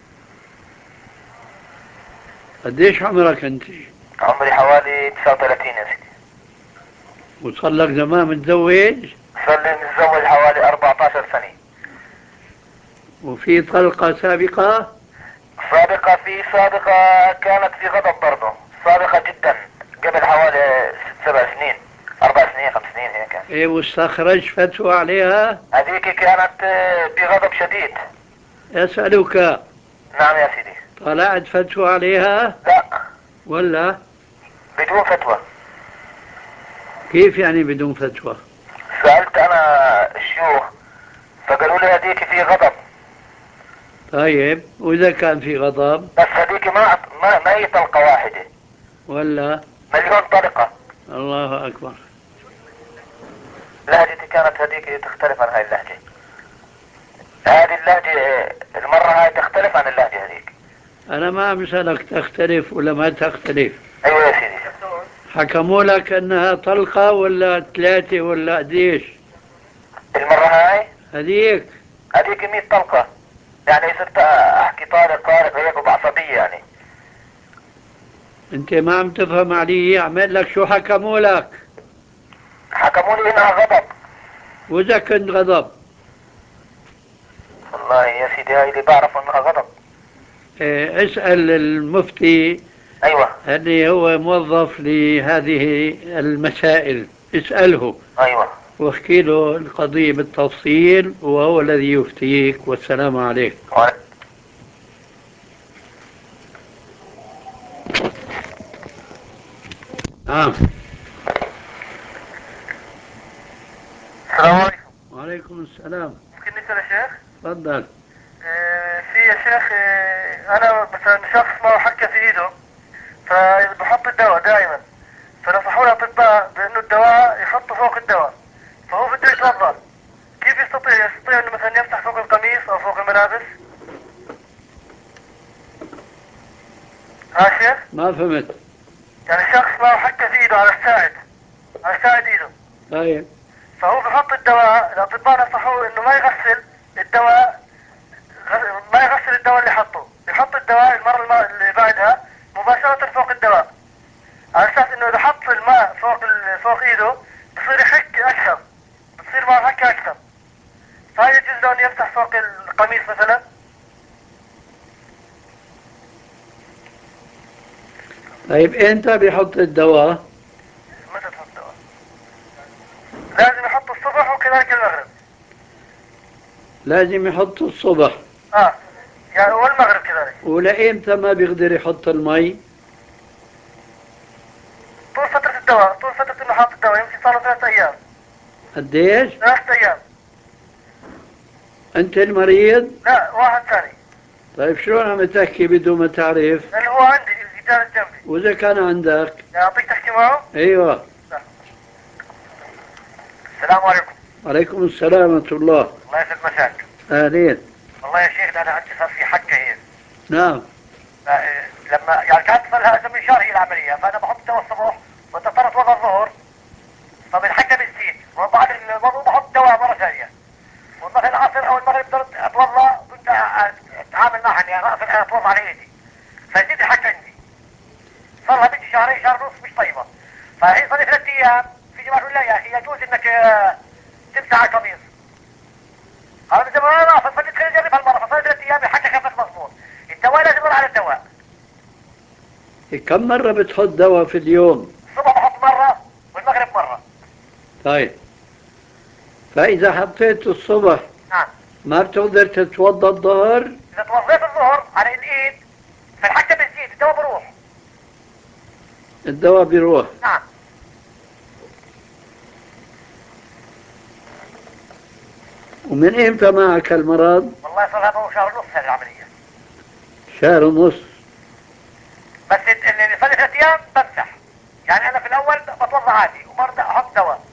قديش عمرك أنت؟ عمري حوالي 39 يا سيدي. وصار لك زمان متزوج؟ صار لي متزوج حوالي 14 سنة. وفي طلقة سابقة؟ في سابقة كانت في غضب برضه، سابقة جدا قبل حوالي 6-7 سنين، 4 سنين 5 سنين هيك. ايه، واستخرج فتوى عليها؟ هذيك كانت بغضب شديد. أسألك. نعم يا سيدي. طلعت فتوى عليها؟ لا. ولا؟ بدون فتوى. كيف يعني بدون فتوى؟ سألت أنا الشيوخ فقالوا لي هذيك في غضب. طيب وإذا كان في غضب بس هذيك ما هي طلقة واحدة، ولا؟ مليون طلقة. الله أكبر. لهجتي كانت هذيك تختلف عن هاي اللهجة. هذه اللهجة المرة هاي تختلف عن اللهجة هذيك. أنا ما عم بسألك تختلف ولا ما تختلف. أيوة يا سيدي. حكموا لك أنها طلقة ولا 3 ولا قديش؟ المرة هاي هذيك 100 طلقة. يعني صرت أحكي طارق هيك وبعصبية يعني. أنت ما عم تفهم علي. أعمل لك شو حكموا لك. حكموا لي إنها غضب. وإذا كنت غضب؟ والله يا سيدي هاي اللي بعرف إنها غضب. اسأل المفتي. أيوة. اللي هو موظف لهذه المسائل. اسأله. أيوة. واحكي له القضية بالتفصيل وهو الذي يفتيك. والسلام عليكم. نعم. السلام عليكم. وعليكم السلام. ممكن نسأل يا شيخ؟ تفضل. في يا شيخ أنا مثلا شخص ما حكة في إيده فبحط الدواء دائما، فنصحوا الأطباء بأنه الدواء يحطه فوق الدواء، فهو بده يتوضأ، كيف يستطيع أنه مثلا يفتح فوق القميص أو فوق الملابس؟ ها شيخ؟ ما فهمت. يعني شخص ما حكة في إيده على ساعد إيده، طيب. فهو بحط الدواء، الأطباء نصحوه إنه ما يغسل الدواء، اللي حطه، يحط الدواء المرة اللي بعدها مباشرة فوق الدواء، على أساس إنه إذا حط الماء فوق إيده بصير يحك أكثر، بتصير معه حكة أكثر، فهل يجوز له أن يفتح فوق القميص مثلا؟ طيب امتى بيحط الدواء؟ متى تحط الدواء؟ لازم يحط الصبح وكذلك المغرب. لازم يحط الصبح. يعني والمغرب كذلك. ولإمتى ما بيقدر يحط المي؟ طول فترة الدواء، طول فترة إنه حاط الدواء، يمكن صار له 3 أيام. قديش؟ 3 أيام. أنت المريض؟ لا، واحد ثاني. طيب شلون عم تحكي بدون ما تعرف؟ لأنه هو عندي جالس جنبي. وإذا كان عندك؟ أعطيك تحكي معه؟ أيوة. السلام عليكم. وعليكم السلام ورحمة الله. الله يسعد مساك. أهلين. والله يا شيخ أنا عندي صار في حكة هي. نعم. لما يعني كانت صار لها أكثر من شهر هي العملية، فأنا بحط دواء الصبح واضطريت وضع الظهر، فبالحكة بتزيد، وبعد الوضوء بحط دواء مرة ثانية، والمغرب العصر أو المغرب صرت أتوضأ، كنت أتعامل معها يعني أتوضأ على إيدي، فزيد الحكة عندي. صار لها بيجي شهرين شهر ونص مش طيبة، فالحين صار لي 3 أيام، في جماعة يقول لا يا أخي يجوز إنك تمسح على القميص. أنا زي ما أنا فصلت خليني أجرب هالمرة، فصار 3 أيام الحكة خفت مضبوط. الدواء لازم يمر على الدواء. كم مرة بتحط دواء في اليوم؟ الصبح بحط مرة والمغرب مرة. طيب. فإذا حطيت الصبح نعم. ما بتقدر تتوضا الظهر؟ إذا توضيت الظهر على الإيد فالحكة بتزيد، الدواء بروح. الدواء بيروح. نعم. ومن إمتى معك المرض؟ والله صار هذا شهر ونص هذه العملية. شهر ونص. بس اللي صار لي 3 أيام بمسح. يعني أنا في الأول بتوضأ عادي وبرضه أحط دواء.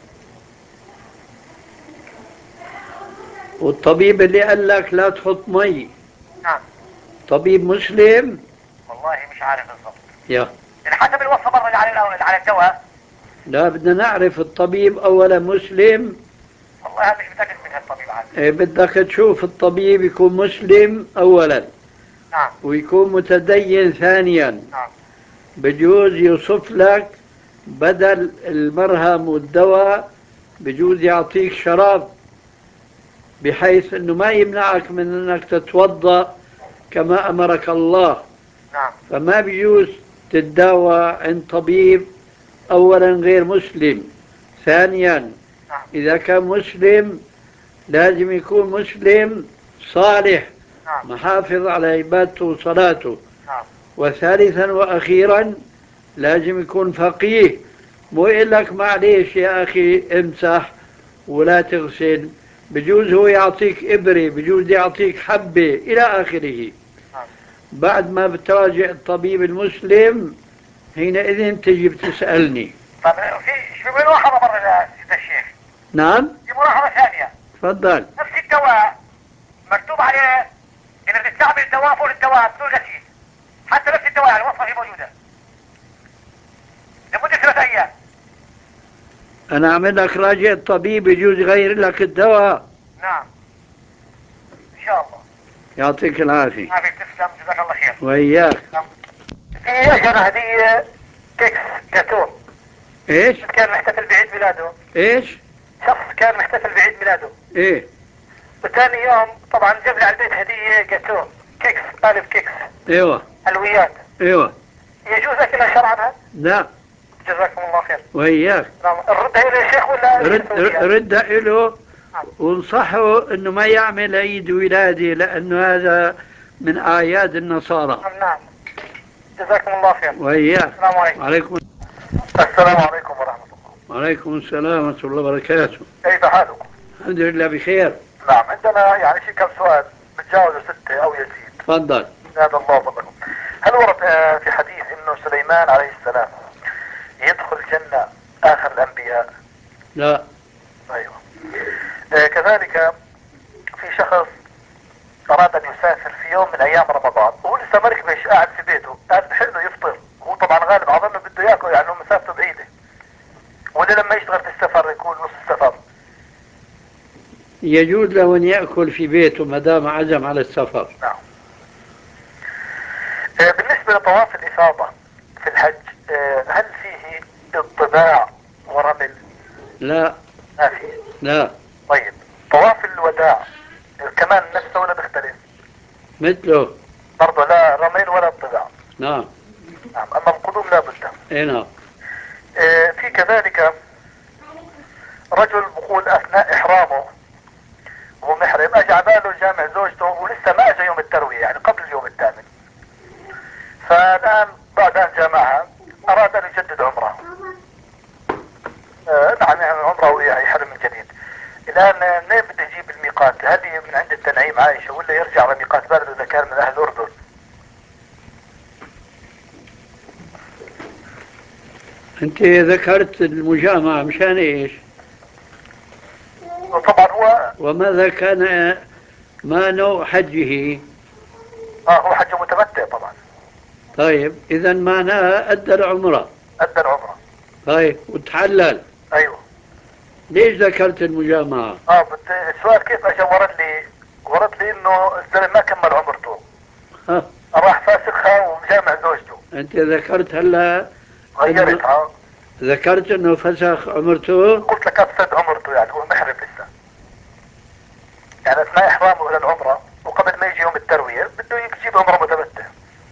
والطبيب اللي قال لك لا تحط مي نعم. طبيب مسلم؟ والله مش عارف بالضبط. يا حسب الوصفة برضه اللي على الدواء. لا، بدنا نعرف الطبيب أولا مسلم. والله أنا مش متأكد من هالطبيب عادي. إيه، بدك تشوف الطبيب يكون مسلم أولا. نعم. ويكون متدين ثانيا. نعم. بجوز يوصف لك بدل المرهم والدواء بجوز يعطيك شراب بحيث أنه ما يمنعك من أنك تتوضأ كما أمرك الله. نعم. فما بيجوز تتداوى عند طبيب أولا غير مسلم. ثانيا نعم. إذا كان مسلم لازم يكون مسلم صالح. نعم. محافظ على عبادته وصلاته. نعم. وثالثا وأخيرا لازم يكون فقيه. مو يقول لك معليش يا أخي امسح ولا تغسل بجوز هو يعطيك إبرة، بجوز يعطيك حبة إلى آخره. بعد ما بتراجع الطبيب المسلم حينئذ تجي بتسألني. طب في ملاحظة مرة يا سيد الشيخ. نعم. في ملاحظة ثانية. تفضل. نفس الدواء مكتوب عليه إنك تستعمل الدواء فوق الدواء بدون غسيل. حتى نفس الدواء الوصفة هي موجودة لمدة 3 أيام. أنا أعمل لك راجع الطبيب يجوز يغير لك الدواء. نعم إن شاء الله. يعطيك العافية. عافية تسلم جزاك الله خير. وإياك. في أجل هدية كيكس جاتو. إيش؟ كان محتفل بعيد ميلاده. إيش؟ شخص كان محتفل بعيد ميلاده. إيه؟ وثاني يوم طبعا جاب لي على البيت هدية جاتو كيكس قالب كيكس. ايوه. حلويات. ايوه. يجوز اكلها شرعا؟ لا. جزاكم الله خير. وإياك. نردها الى الشيخ ولا ردها له وانصحه انه ما يعمل عيد ولادة لانه هذا من اعياد النصارى. نعم. جزاكم الله خير. وإياك. السلام عليكم. وعليكم. السلام عليكم ورحمة الله. وعليكم السلام ورحمة الله وبركاته. كيف حالكم؟ الحمد لله بخير. نعم عندنا يعني في كم سؤال بتجاوزوا 6 أو يزيد. تفضل. زاد الله فضلكم. هل ورد في حديث انه سليمان عليه السلام يدخل الجنة آخر الأنبياء؟ لا. أيوة. كذلك في شخص أراد أن يسافر في يوم من أيام رمضان وهو لسه ما ركبش قاعد في بيته، قال بحق له يفطر، وهو طبعا غالب أظنه بده ياكل يعني مسافته بعيدة، ولا لما يشتغل في السفر يكون نص السفر؟ يجوز له أن يأكل في بيته ما دام عزم على السفر. نعم. بالنسبة لطواف الإفاضة في الحج هل فيه اطباع ورمل؟ لا. ما فيه. لا. طيب طواف الوداع كمان نفسه ولا بيختلف؟ مثله. برضه لا رمل ولا اطباع. نعم. نعم. أما القدوم لا بد. اي نعم. في كذلك رجل بقول أثناء إحرامه وهو محرم أجى عباله جامع زوجته ولسه ما أجى يوم التروية يعني قبل اليوم الثامن، فالآن بعد أن جامعها أراد أن يجدد عمره. نعم يعني عمره ويحرم من جديد. الآن منين بده يجيب الميقات؟ هل من عند التنعيم عائشة ولا يرجع على ميقات بلده إذا كان من أهل الأردن؟ أنت ذكرت المجامعة مشان إيش؟ طبعا هو وماذا كان ما نوع حجه؟ هو حج متمتع طبعا. طيب إذا معناها أدى العمرة. أدى العمرة. طيب وتحلل. أيوه. ليش ذكرت المجامعة؟ السؤال كيف أجا ورد لي إنه الزلمة ما كمل عمرته. ها. راح فاسخها وجامع زوجته. أنت ذكرت هلا غيرتها. ذكرت إنه فسخ عمرته. قلت لك أفسد عمرته يعني هو محرم لسه. يعني أثناء إحرامه إلى العمرة وقبل ما يجي يوم التروية بده يجيب عمرة متمتع.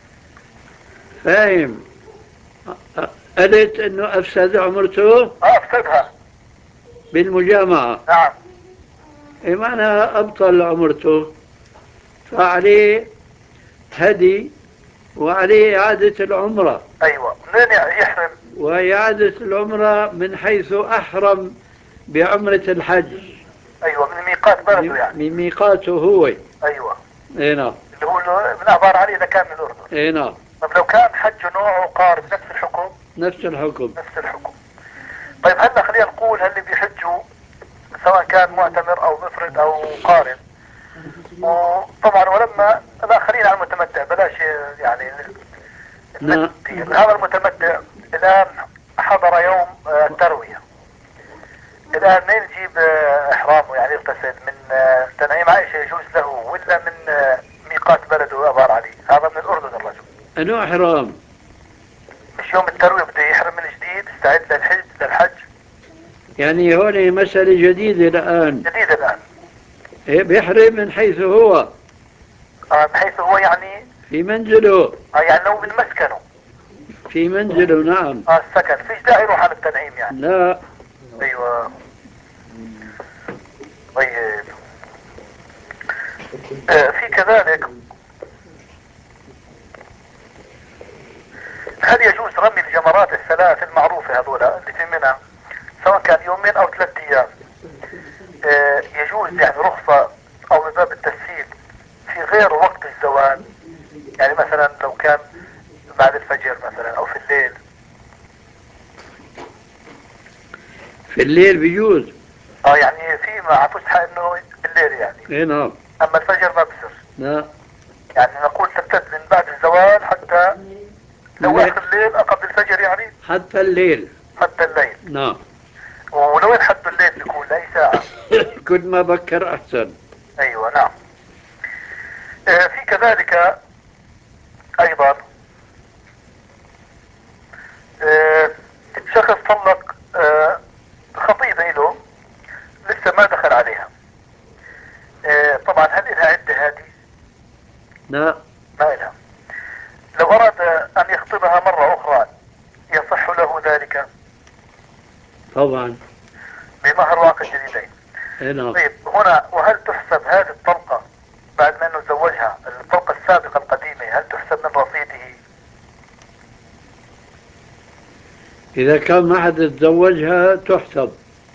فاهم. قلت إنه أفسد عمرته. أفسدها. بالمجامعة. نعم. إيه معناها أبطل عمرته، فعليه هدي وعليه إعادة العمرة. أيوة. منين يحرم؟ وإعادة العمرة من حيث أحرم بعمرة الحج. أيوة من ميقات بلده يعني. من ميقاته هو. أيوة. اي نعم. اللي هو من عبارة عليه إذا كان من الأردن. اي نعم. طب لو كان حج نوعه قارب نفس الحكم؟ نفس الحكم. نفس الحكم. طيب هلا خلينا نقول هل بيحجوا سواء كان معتمر أو مفرد أو قارن، وطبعا ولما لا خلينا على المتمتع بلاش يعني. نعم. هذا المتمتع الآن حضر يوم التروية، الآن منين يجيب إحرامه يعني يغتسل من تنعيم عائشة يجوز له ولا من ميقات بلده عبارة عليه؟ هذا من الأردن الرجل. أنو إحرام؟ مش يوم التروية بده يحرم من جديد يستعد للحج. يعني هون مسألة جديدة الآن. جديدة الآن. إيه بيحرم من حيث هو. من حيث هو يعني في منزله. يعني لو من مسكنه. في منزله نعم. السكن فيش داعي يروح على التنعيم يعني. لا. ايوه. طيب في كذلك هل يجوز رمي الجمرات الثلاث المعروفة هذولا اللي في منى سواء كان يومين او 3 ايام؟ يجوز يعني الزوال، يعني مثلا لو كان بعد الفجر مثلا او في الليل. في الليل بيجوز. يعني في ما عفوش حق انه بالليل يعني. اي نعم. اما الفجر ما بصير. لا. يعني نقول تمتد من بعد الزوال حتى لو لا. اخر الليل قبل الفجر يعني. حتى الليل. حتى الليل. نعم. ولوين حتى الليل بيكون لأي ساعة؟ كل ما بكر احسن. ايوه نعم. في كذلك ايضا شخص طلق خطيبة له لسه ما دخل عليها. طبعا هل لها عدة هذه؟ لا. ما لها. لو اراد ان يخطبها مرة اخرى يصح له ذلك؟ طبعا. بمهر واقع جديدين. نعم. طيب هنا وهل تحسب هذه الطلقة بعد ما انه تزوجها الطلقة السابقة القديمة هل تحسب من رصيده؟ إذا كان ما حدا تزوجها تحسب.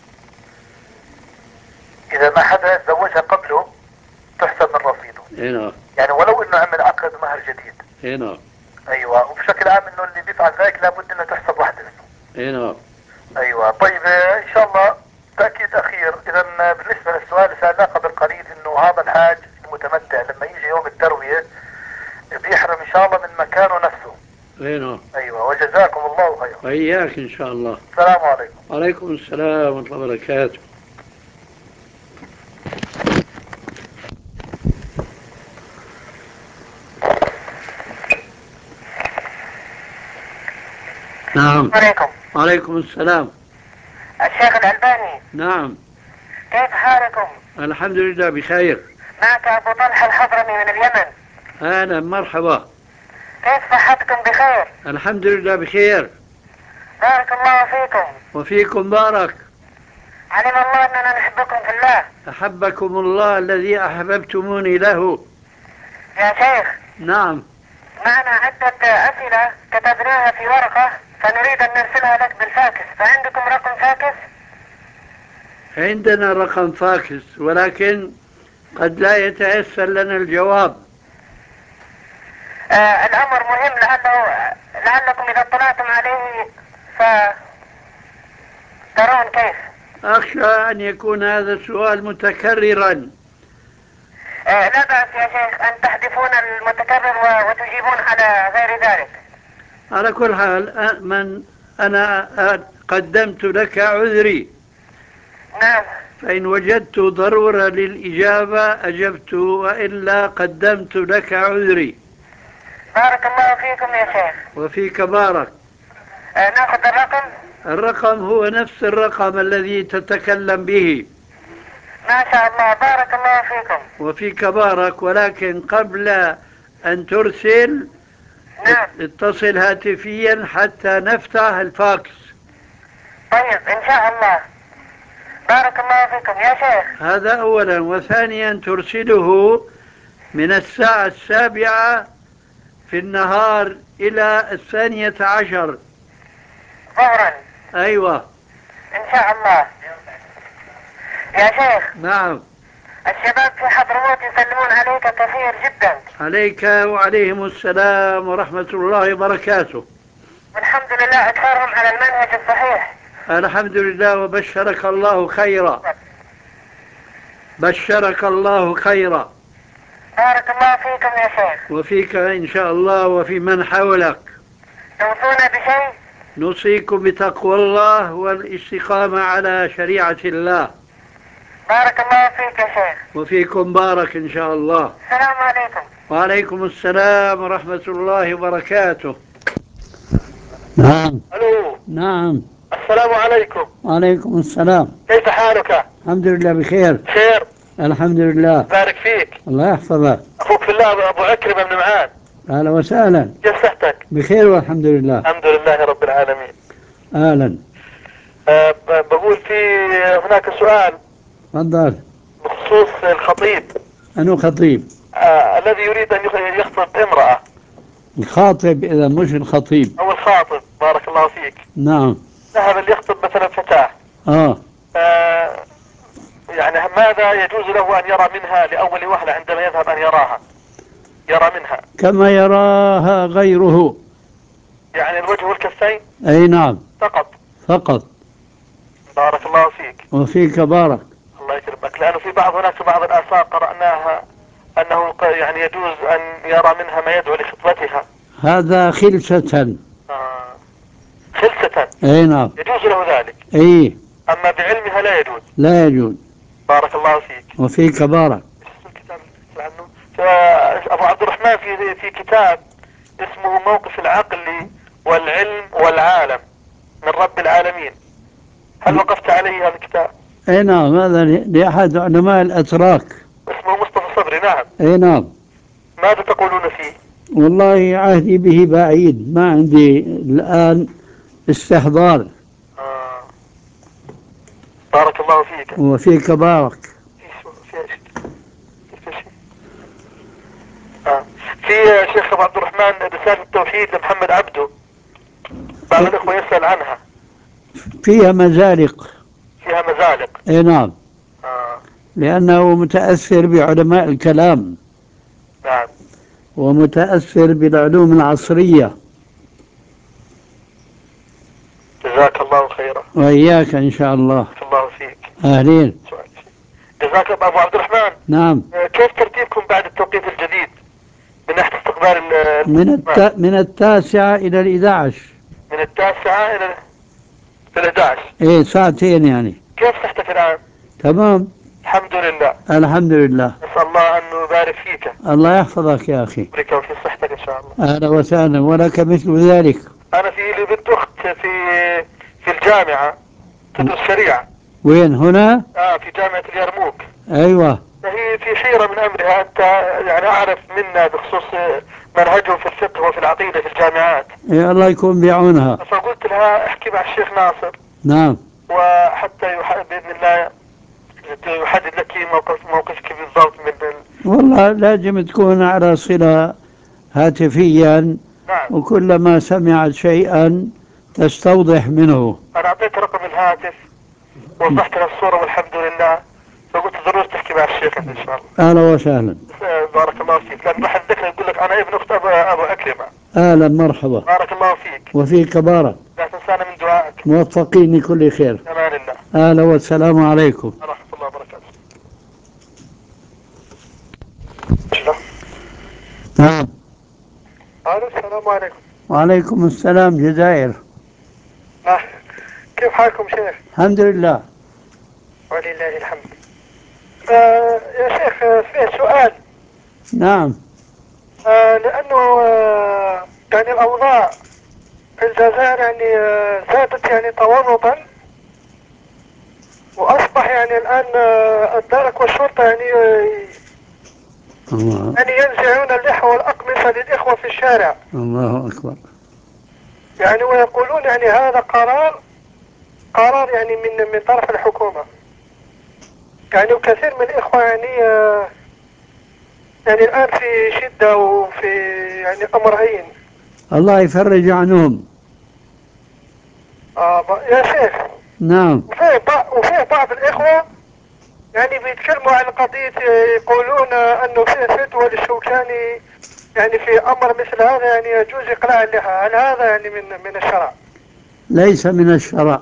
إذا ما حدا تزوجها قبله تحسب من رصيده. نعم. يعني ولو إنه عمل عقد مهر جديد. نعم. أيوة. وبشكل عام إنه اللي بيفعل ذلك لابد إنه تحسب واحدة منه. نعم. أيوة. طيب إن شاء الله تأكيد أخير. إذا بالنسبة للسؤال اللي سألناه قبل قليل إنه هذا الحاج المتمتع لما يجي يوم التروية بيحرم إن شاء الله من مكانه نفسه. نعم. أيوة. وجزاكم الله خيرا. وإياك إن شاء الله. السلام عليكم. وعليكم السلام ورحمة الله وبركاته. نعم. عليكم. وعليكم السلام. الشيخ الألباني. نعم. كيف حالكم؟ الحمد لله بخير. معك أبو طلحة الحضرمي من اليمن. أهلا مرحبا. كيف صحتكم؟ بخير الحمد لله بخير. بارك الله فيكم. وفيكم بارك. علم الله أننا نحبكم في الله. أحبكم الله الذي أحببتموني له. يا شيخ. نعم. معنا عدة أسئلة كتبناها في ورقة فنريد أن نرسلها لك بالفاكس، فعندكم رقم فاكس؟ عندنا رقم فاكس ولكن قد لا يتيسر لنا الجواب. الأمر مهم لعلكم إذا اطلعتم عليه فترون كيف. أخشى أن يكون هذا السؤال متكررا. لا بأس يا شيخ أن تحذفون المتكرر وتجيبون على غير ذلك. على كل حال أنا قدمت لك عذري. نعم. فإن وجدت ضرورة للإجابة أجبت وإلا قدمت لك عذري. بارك الله فيكم يا شيخ. وفيك بارك. ناخذ الرقم. الرقم هو نفس الرقم الذي تتكلم به. ما شاء الله بارك الله فيكم. وفيك بارك ولكن قبل أن ترسل نعم. اتصل هاتفيا حتى نفتح الفاكس. طيب إن شاء الله. بارك الله فيكم يا شيخ. هذا أولا. وثانيا ترسله من الساعة 7 في النهار إلى 12 ظهرا. أيوة. إن شاء الله. يا شيخ. نعم. الشباب في حضرموت يسلمون عليك كثير جدا. عليك وعليهم السلام ورحمة الله وبركاته. والحمد لله أكثرهم على المنهج الصحيح. الحمد لله وبشرك الله خيرا. بشرك الله خيرا. بارك الله فيكم يا شيخ. وفيك إن شاء الله وفي من حولك. توصونا بشيء؟ نوصيكم بتقوى الله والاستقامة على شريعة الله. بارك الله فيك يا شيخ. وفيكم بارك إن شاء الله. السلام عليكم. وعليكم السلام ورحمة الله وبركاته. نعم. ألو. نعم. السلام عليكم. وعليكم السلام. كيف حالك؟ الحمد لله بخير. خير. الحمد لله. بارك فيك. الله يحفظك. أخوك في الله أبو عكرمة من معان. أهلا وسهلا. كيف صحتك؟ بخير والحمد لله. الحمد لله رب العالمين. أهلا. بقول في هناك سؤال. تفضل. بخصوص الخطيب. أنو خطيب؟ الذي يريد أن يخطب امرأة. الخاطب إذا مش الخطيب. أو الخاطب. بارك الله فيك. نعم. ذهب ليخطب مثلا فتاة. يعني ماذا يجوز له أن يرى منها لأول وهلة عندما يذهب أن يراها؟ يرى منها كما يراها غيره. يعني الوجه والكفين أي نعم، فقط. فقط. بارك الله فيك. وفيك بارك. الله يكرمك. لأنه هناك في بعض الآثار قرأناها أنه يعني يجوز أن يرى منها ما يدعو لخطبتها. هذا خلسة. خلسة. أي نعم. يجوز له ذلك. أي. أما بعلمها لا يجوز. لا يجوز. بارك الله فيك. وفيك بارك. أبو عبد الرحمن في كتاب اسمه موقف العقل والعلم والعالم من رب العالمين، هل وقفت عليه هذا الكتاب؟ أي نعم، هذا لأحد علماء الأتراك. اسمه مصطفى صبري. نعم. أي نعم. ماذا تقولون فيه؟ والله عهدي به بعيد، ما عندي الآن استحضار. بارك الله فيك. وفيك بارك. في شيخ أبو عبد الرحمن رسالة التوحيد لمحمد عبده، بعض الأخوة يسأل عنها. فيها مزالق. فيها مزالق. اي نعم. لأنه متأثر بعلماء الكلام. نعم. ومتأثر بالعلوم العصرية. جزاك الله خيرا. وإياك إن شاء الله. بارك الله فيك. أهلين. جزاك الله أبو عبد الرحمن. نعم. كيف ترتيبكم بعد التوقيت الجديد من ناحية استقبال من 9 إلى 11. من 9 إلى 11. إيه، ساعتين يعني. كيف صحتك الآن؟ تمام. الحمد لله. الحمد لله. نسأل الله أن يبارك فيك. الله يحفظك يا أخي. يبارك وفي صحتك إن شاء الله. أهلا وسهلا، ولك مثل ذلك. أنا في لي بنت أخت في الجامعة تدرس شريعة. وين هنا؟ في جامعة اليرموك. أيوة. فهي في حيرة من أمرها. أنت يعني أعرف منا بخصوص منهجهم في الفقه وفي العقيدة في الجامعات. يا الله يكون بعونها. فقلت لها احكي مع الشيخ ناصر. نعم. وحتى بإذن الله يحدد لك موقفك بالضبط والله لازم تكون على صلة هاتفيا. نعم. وكلما سمعت شيئا تستوضح منه. أنا أعطيت رقم الهاتف ووضحت لها الصورة والحمد لله، فقلت ضروري تحكي مع الشيخ إن شاء الله. أهلا وسهلا. بارك الله فيك. لأن واحد ذكر يقول لك أنا ابن أخت أبو أكرمة. أهلا مرحبا. بارك الله فيك. وفيك بارك. لا تنسانا من دعائك. موفقين لكل خير. أمان الله. أهلا والسلام عليكم. ورحمة الله وبركاته. نعم. السلام عليكم. وعليكم السلام. جزائر. كيف حالكم شيخ؟ الحمد لله. ولله الحمد. يا شيخ فيه سؤال. نعم. لأنه يعني الأوضاع في الجزائر يعني زادت يعني تورطا، وأصبح يعني الآن الدرك والشرطة يعني الله. يعني ينزعون اللحى والأقمصة للإخوة في الشارع. الله أكبر. يعني ويقولون يعني هذا قرار يعني من طرف الحكومة. يعني وكثير من الإخوة يعني الآن في شدة وفي يعني أمر هين. الله يفرج عنهم. يا شيخ. نعم. وفيه بعض الإخوة يعني بيتكلموا عن قضية، يقولون أنه فيه فتوى للشوكاني يعني في أمر مثل هذا يعني يجوز إقلاع اللحى. هل هذا يعني من الشرع؟ ليس من الشرع.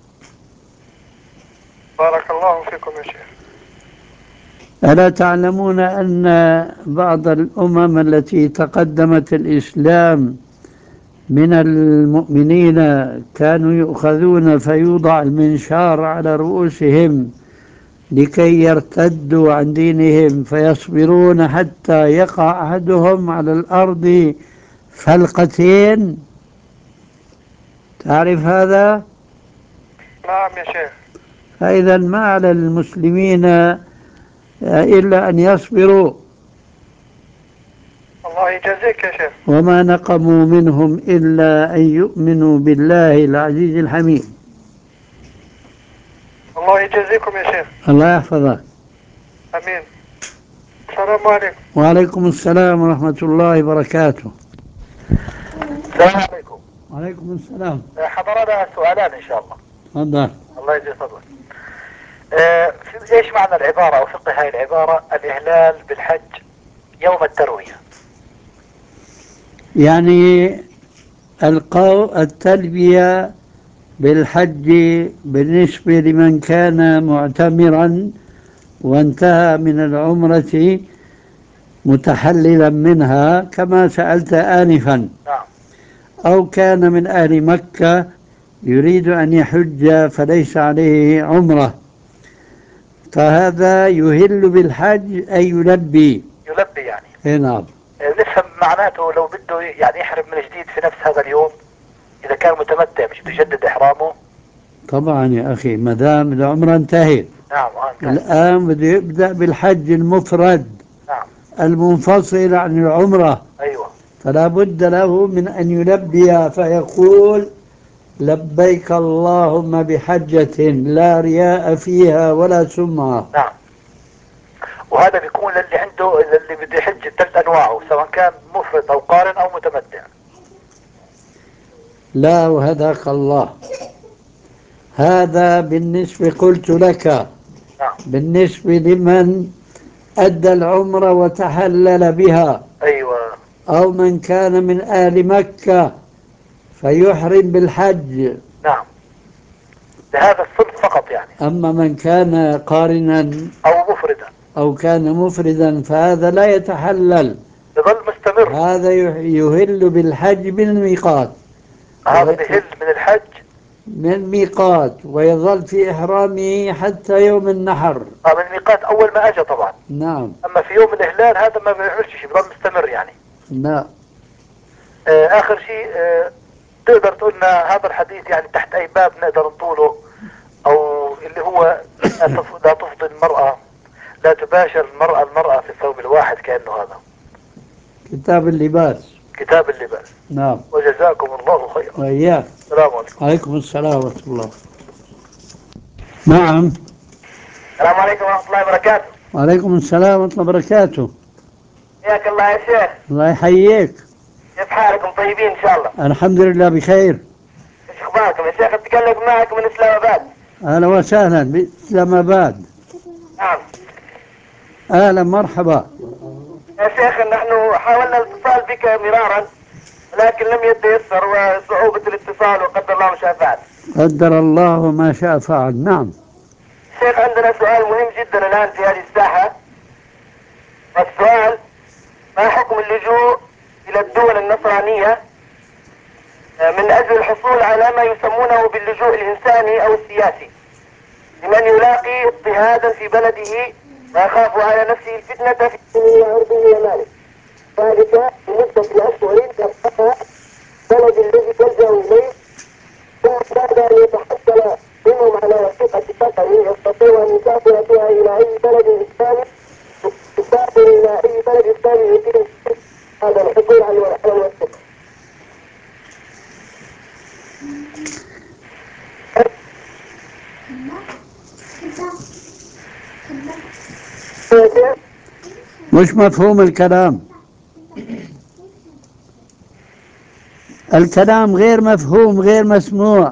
بارك الله فيكم يا شيخ. ألا تعلمون أن بعض الأمم التي تقدمت الإسلام من المؤمنين كانوا يؤخذون فيوضع المنشار على رؤوسهم لكي يرتدوا عن دينهم، فيصبرون حتى يقع أحدهم على الأرض فلقتين؟ تعرف هذا؟ نعم يا شيخ. فإذا ما على المسلمين إلا أن يصبروا. الله يجزيك يا شيخ. وما نقموا منهم إلا أن يؤمنوا بالله العزيز الحميد. الله يجزيكم يا شيخ. الله يحفظك. أمين. السلام عليكم. وعليكم السلام ورحمة الله وبركاته. السلام عليكم. وعليكم السلام. حضرنا سؤالان إن شاء الله. تفضل. الله يجزي فضلك. ايش معنى العبارة او فقه هاي العبارة الإهلال بالحج يوم التروية؟ يعني التلبية بالحج بالنسبة لمن كان معتمرا وانتهى من العمرة متحللا منها كما سألت آنفا، نعم. أو كان من أهل مكة يريد أن يحج فليس عليه عمرة، فهذا يهل بالحج أي يلبي. يلبي يعني. إيه نعم. نفهم معناته لو بده يعني يحرم من جديد في نفس هذا اليوم، إذا كان متمتع مش بده يجدد إحرامه. طبعا يا أخي ما دام العمرة انتهت نعم انتهى. الآن بده يبدأ بالحج المفرد نعم. المنفصل عن العمرة، أيوة. فلا بد له من أن يلبي فيقول لبيك اللهم بحجة لا رياء فيها ولا سمعة. نعم. وهذا بيكون للي عنده، اللي بده يحج الثلاث أنواعه، سواء كان مفرد أو قارن أو متمتع. لا وهداك الله، هذا بالنسبة قلت لك نعم. بالنسبة لمن أدى العمرة وتحلل بها، أيوة. أو من كان من آل مكة فيحرم بالحج. نعم. لهذا الصنف فقط يعني. أما من كان قارنا أو مفردا أو كان مفردا فهذا لا يتحلل، يظل مستمر. هذا يهل بالحج من الميقات. هذا بهل من الحج من الميقات ويظل في إحرامه حتى يوم النحر. من الميقات أول ما أجى طبعا. نعم. أما في يوم الإهلال هذا ما بيعملش شيء، بيظل مستمر يعني. نعم. آخر شيء تقدر تقولنا هذا الحديث يعني تحت أي باب نقدر نطوله، أو اللي هو لا تفضي المرأة، لا تباشر المرأة في الثوب الواحد، كأنه هذا كتاب اللباس. كتاب اللباس. نعم. وجزاكم الله خيرا. وإياك. السلام عليكم. عليكم السلام ورحمة الله. نعم. السلام عليكم ورحمة الله وبركاته. وعليكم السلام ورحمة الله وبركاته. حياك الله يا شيخ. الله يحييك. كيف حالكم؟ طيبين إن شاء الله. الحمد لله بخير. إيش أخباركم يا شيخ؟ أتكلم معك من إسلام آباد. أهلا وسهلا بإسلام آباد. نعم. أهلا مرحبا. يا شيخ نحن حاولنا الاتصال بك مرارا لكن لم يتيسر، وصعوبة الاتصال وقدر الله ما شاء فعل. قدر الله ما شاء فعل. نعم. شيخ عندنا سؤال مهم جدا الآن في هذه الساحة، والسؤال: ما حكم اللجوء إلى الدول النصرانية من أجل الحصول على ما يسمونه باللجوء الإنساني أو السياسي، لمن يلاقي اضطهادا في بلده ويخاف على نفسه الفتنة في عرضه وماله، ذلك لمدة أشهر يبقى بلد الذي تلجأ إليه، ثم بعد أن يتحصل منهم على وثيقة سفر يستطيع أن يسافر بها إلى أي بلد إسلامي، يسافر إلى أي بلد إسلامي يتم هذا الحصول على الوثيقة. مش مفهوم الكلام. الكلام غير مفهوم غير مسموع.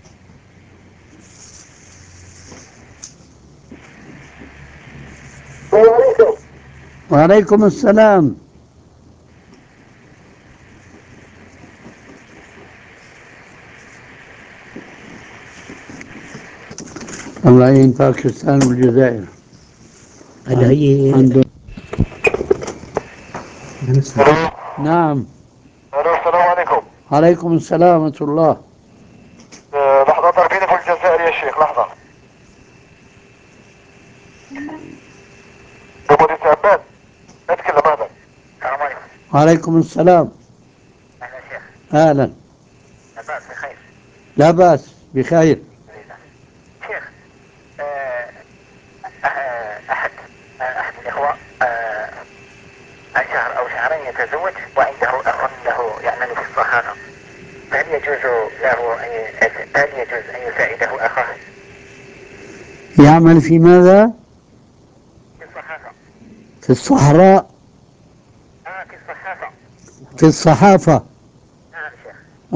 وعليكم السلام. الله يعين باكستان والجزائر. هذا هي عنده. نعم. السلام عليكم. عليكم السلام ورحمة الله. لحظة تربيني في الجزائر يا شيخ، لحظة. أبو عباد أتكلم هذا. السلام عليكم. وعليكم السلام. أهلا شيخ. أهلا. لا بأس بخير. لا بأس بخير. شيخ أحد الإخوة عن شهر أو شهرين يتزوج وعنده أخ له يعمل في الصحافة، فهل يجوز أن يساعده أخاه؟ يعمل في ماذا؟ في الصحافة. في الصحراء. في الصحافة. في الصحافة. نعم شيخ.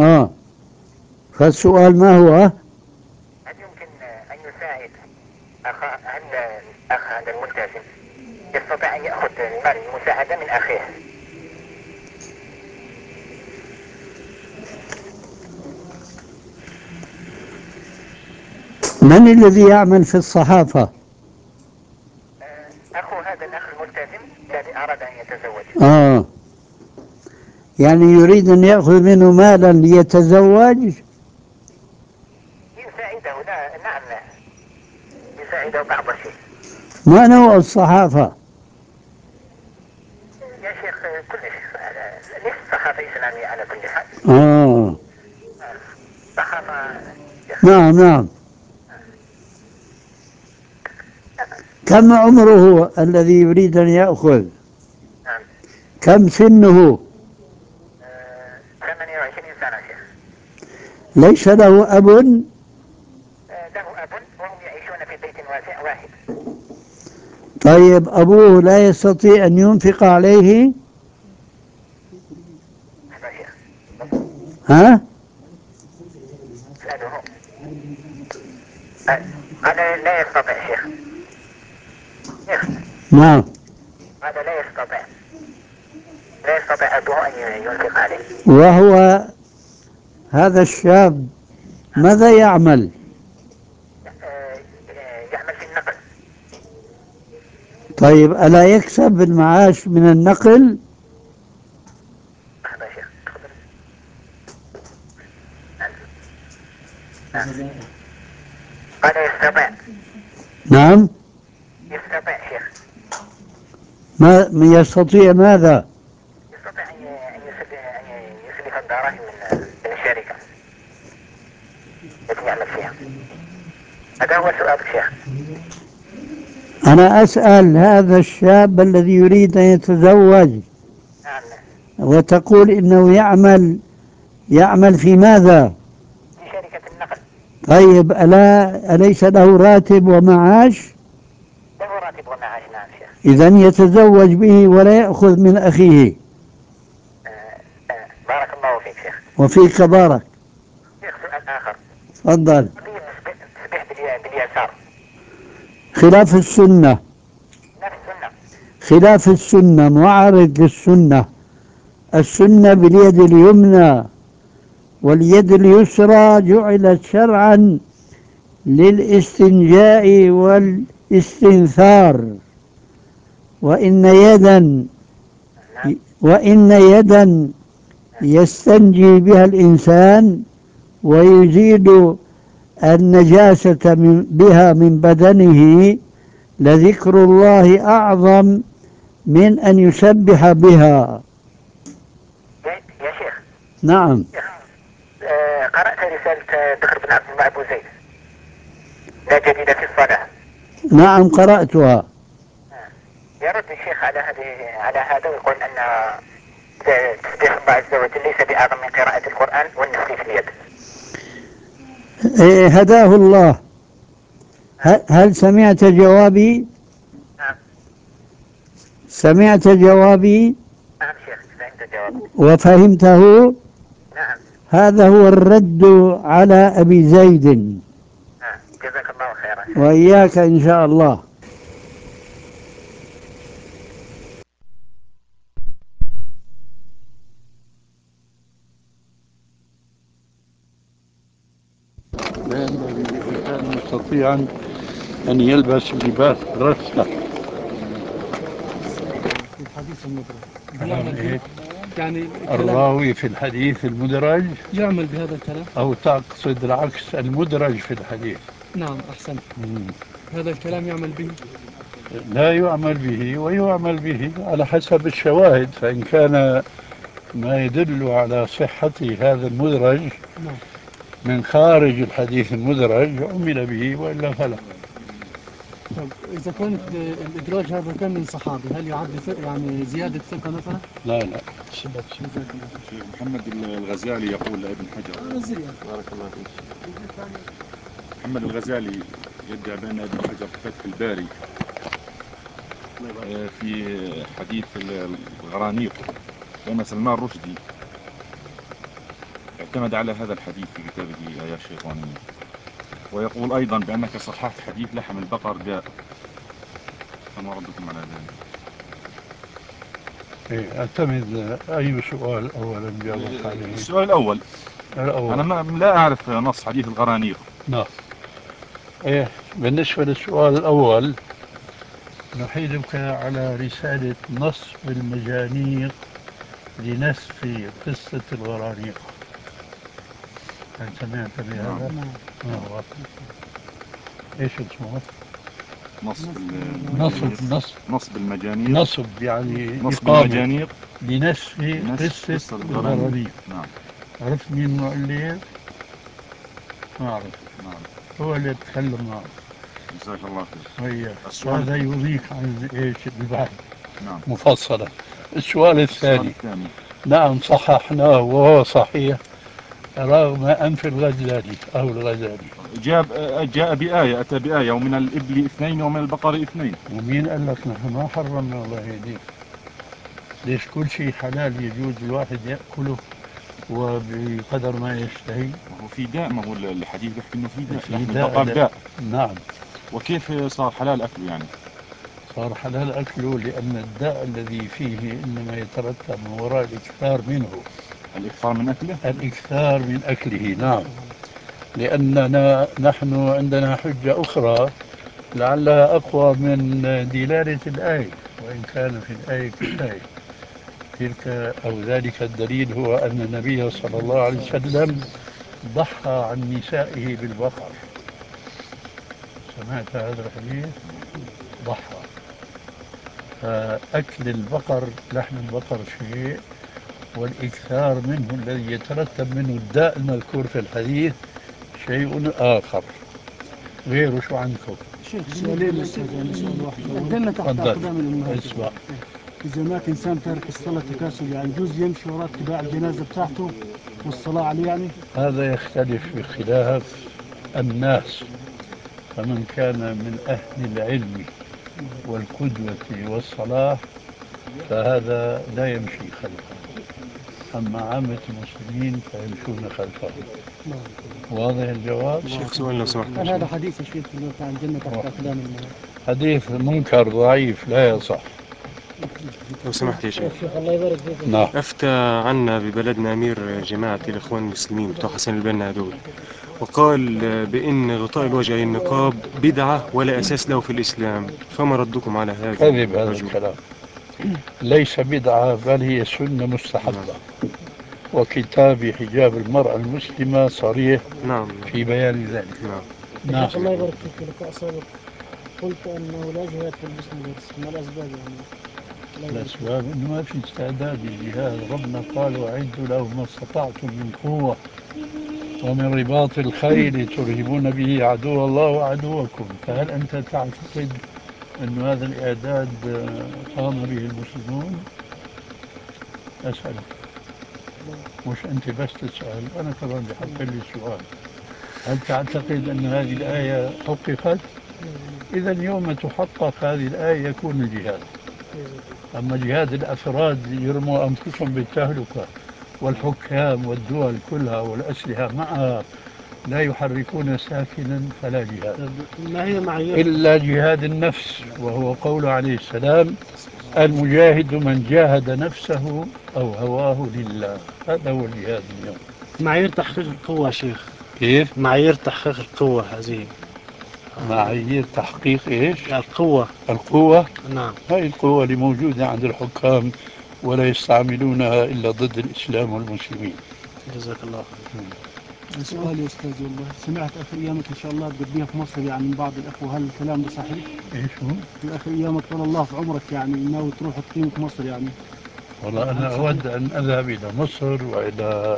فالسؤال ما هو؟ هل يمكن أن يساعد هل الأخ هذا الملتزم يستطيع أن يأخذ المال المساعدة من أخيه؟ من الذي يعمل في الصحافة؟ أخو هذا الأخ الملتزم الذي أراد أن يتزوج. يعني يريد أن يأخذ منه مالا ليتزوج؟ يساعده. لا نعم، يساعده بعض الشيء. ما نوع الصحافة؟ يا شيخ كل شيء، ليس صحافة إسلامية على كل حال. صحافة. نعم. كم عمره الذي يريد أن يأخذ؟ نعم. كم سنه؟ 28 سنة شيخ. ليس له أب؟ له أب وهم يعيشون في بيت واسع واحد. طيب أبوه لا يستطيع أن ينفق عليه؟ هذا شيخ. ها؟ اسأله. هذا لا يستطيع شيخ. نعم. هذا لا يستطيع أبوه أن ينفق عليه. وهو هذا الشاب ماذا يعمل؟ يعمل في النقل. طيب ألا يكسب المعاش من النقل؟ هذا شيخ. هذا يستطيع. نعم. يستطيع شيخ. ما يستطيع ماذا؟ يستطيع أن يسلف الدراهم من الشركة التي يعمل فيها. هذا هو سؤال الشيخ. أنا أسأل هذا الشاب الذي يريد أن يتزوج نعم. وتقول إنه يعمل في ماذا؟ في شركة النقل. طيب أليس له راتب ومعاش؟ له راتب ومعاش. نعم شيخ. إذن يتزوج به ولا يأخذ من أخيه. بارك الله فيك شيخ. وفيك بارك. شيخ سؤال آخر. تفضل. تسبيح باليسار. خلاف السنة. نفس السنة. خلاف السنة، معارض للسنة. السنة باليد اليمنى، واليد اليسرى جعلت شرعا للاستنجاء والاستنثار. وإن يدا يستنجي بها الإنسان ويزيل النجاسة بها من بدنه لذكر الله أعظم من أن يسبح بها. يا شيخ. نعم. قرأت رسالة دكتور بن عبد الله أبو زيد لا جديد في الصلاة. نعم قرأتها. يرد الشيخ على هذا ويقول أن تسبيح الله عز وجل ليس بأعظم من قراءة القرآن والنفخ في اليد. هداه الله. هل سمعت جوابي؟ نعم. سمعت جوابي؟ نعم شيخ فهمت جوابك. وفهمته؟ نعم. هذا هو الرد على أبي زيد. نعم جزاك الله خيرا. وإياك إن شاء الله. لا ينبغي للإنسان مستطيعا أن يلبس لباس رثة. الحديث المدرج يعني الراوي في الحديث المدرج يعمل بهذا الكلام، أو تقصد العكس المدرج في الحديث؟ نعم أحسن. هذا الكلام يعمل به؟ لا يعمل به ويعمل به على حسب الشواهد، فإن كان ما يدل على صحة هذا المدرج من خارج الحديث المدرج عمل به وإلا فلا. طب إذا كانت الإدراج هذا كان من صحابي هل يعد يعني زيادة ثقة مثلا؟ لا. شيخ محمد الغزالي يقول لابن حجر بارك الله فيك. محمد الغزالي يدعي بأن ابن حجر في فتح الباري في حديث الغرانيق بأن سلمان رشدي اعتمد على هذا الحديث في كتابه آيات شيطانية، ويقول أيضا بأنك صححت حديث لحم البقر داء، فما ردكم على ذلك؟ أعتمد أي سؤال أولا جاوبت عليه؟ السؤال الأول. أنا لا أعرف نص حديث الغرانيق. نعم. إيه، بالنسبة للسؤال الأول نحيلك على رسالة نصب المجانيق لنسخ قصة الغرانيق. هل سمعت بهذا؟ آه. ايش اسمه؟ نصب المجانيق. نصب يعني نصب إقامة المجانيق لنسخ قصة الغرانيق. نعم. عرفت مين المؤلف؟ ما أعرف. نعم. هو اللي يتكلم معه. جزاك الله خير. وياه. هذا يضيق عن ايش البحث. نعم. مفصلة. السؤال الثاني. نعم صححناه وهو صحيح رغم أنف الغزالي أو الغزالي. جاء بآية، أتى بآية ومن الإبل 2 ومن البقر 2. ومين قال لك نحن ما حرمنا الله يهديك؟ ليش كل شيء حلال يجوز الواحد يأكله وبقدر ما يشتهي؟ ما هو في داء، ما هو الحديث بيحكي إنه في داء، في لحم داء البقر داء. نعم. وكيف صار حلال أكله يعني؟ صار حلال أكله لأن الداء الذي فيه إنما يترتب من وراء الإكثار منه. الإكثار من أكله؟ الإكثار من أكله نعم. لأننا نحن عندنا حجة أخرى لعلها أقوى من دلالة الآية، وإن كان في الآية كالآية. تلك أو ذلك الدليل هو أن النبي صلى الله عليه وسلم ضحى عن نسائه بالبقر. سمعت هذا الحديث؟ ضحى. فأكل البقر، لحم البقر شيء، والإكثار منه الذي يترتب منه الداء المذكور في الحديث شيء آخر. غيره شو عندكم؟ شيخ سؤالين أستاذ، يعني سؤال واحد. الجنة تحت أقدام الأمهات. اسمع. إذا مات إنسان تارك الصلاة تكاسل، يعني يجوز يمشي وراء اتباع الجنازة بتاعته والصلاة عليه يعني؟ هذا يختلف باختلاف الناس. فمن كان من أهل العلم والقدوة والصلاح فهذا لا يمشي خلفه، أما عامة المسلمين فيمشون خلفه. واضح الجواب؟ شيخ سؤال لو سمحت. هل هذا حديث يا شيخ بتاع الجنة تحت أقدام الأمهات؟ حديث منكر ضعيف لا يصح. لو سمحت يا شيخ. الله يبارك فيك. نعم. أفتى عنا ببلدنا أمير جماعة الإخوان المسلمين بتوع حسن البنا هذول، وقال بأن غطاء الوجه أي النقاب بدعة ولا أساس له في الإسلام، فما ردكم على هذا؟ كذب هذا الكلام، ليس بدعة بل هي سنة مستحبة. وكتاب حجاب المرأة المسلمة صريح في بيان ذلك. نعم. الله يبارك فيك. في لقاء سابق قلت أنه لا جهاد في البوسنة والهرسك، ما الأسباب يعني؟ الأسباب إنه ما في استعداد للجهاد. ربنا قال وأعدوا له ما استطعتم من قوة ومن رباط الخيل ترهبون به عدو الله وعدوكم. فهل أنت تعتقد أن هذا الإعداد قام به المسلمون؟ أسألك، مش أنت بس تسأل، أنا كمان بحق لي سؤال. هل تعتقد أن هذه الآية حققت؟ إذا يوم تحقق هذه الآية يكون الجهاد. أما جهاد الأفراد يرموا أنفسهم بالتهلكة والحكام والدول كلها والأسلحة معها لا يحركون ساكنا فلا جهاد. ما هي معايير؟ إلا جهاد النفس، وهو قول عليه السلام المجاهد من جاهد نفسه أو هواه لله. هذا هو الجهاد اليوم. معايير تحقيق القوة يا شيخ. كيف؟ معايير تحقيق القوة هذه. معايير تحقيق إيش؟ القوة. القوة؟ نعم. هذه القوة اللي موجودة عند الحكام ولا يستعملونها إلا ضد الإسلام والمسلمين. جزاك الله خير. سؤال يا أستاذ، والله سمعت آخر أيامك إن شاء الله تقضيها في مصر يعني من بعض الأخوة، هل الكلام ده صحيح؟ إيش هو؟ في آخر أيامك طال الله في عمرك يعني ناوي تروح تقيم في مصر يعني؟ والله أنا أود أن أذهب إلى مصر وإلى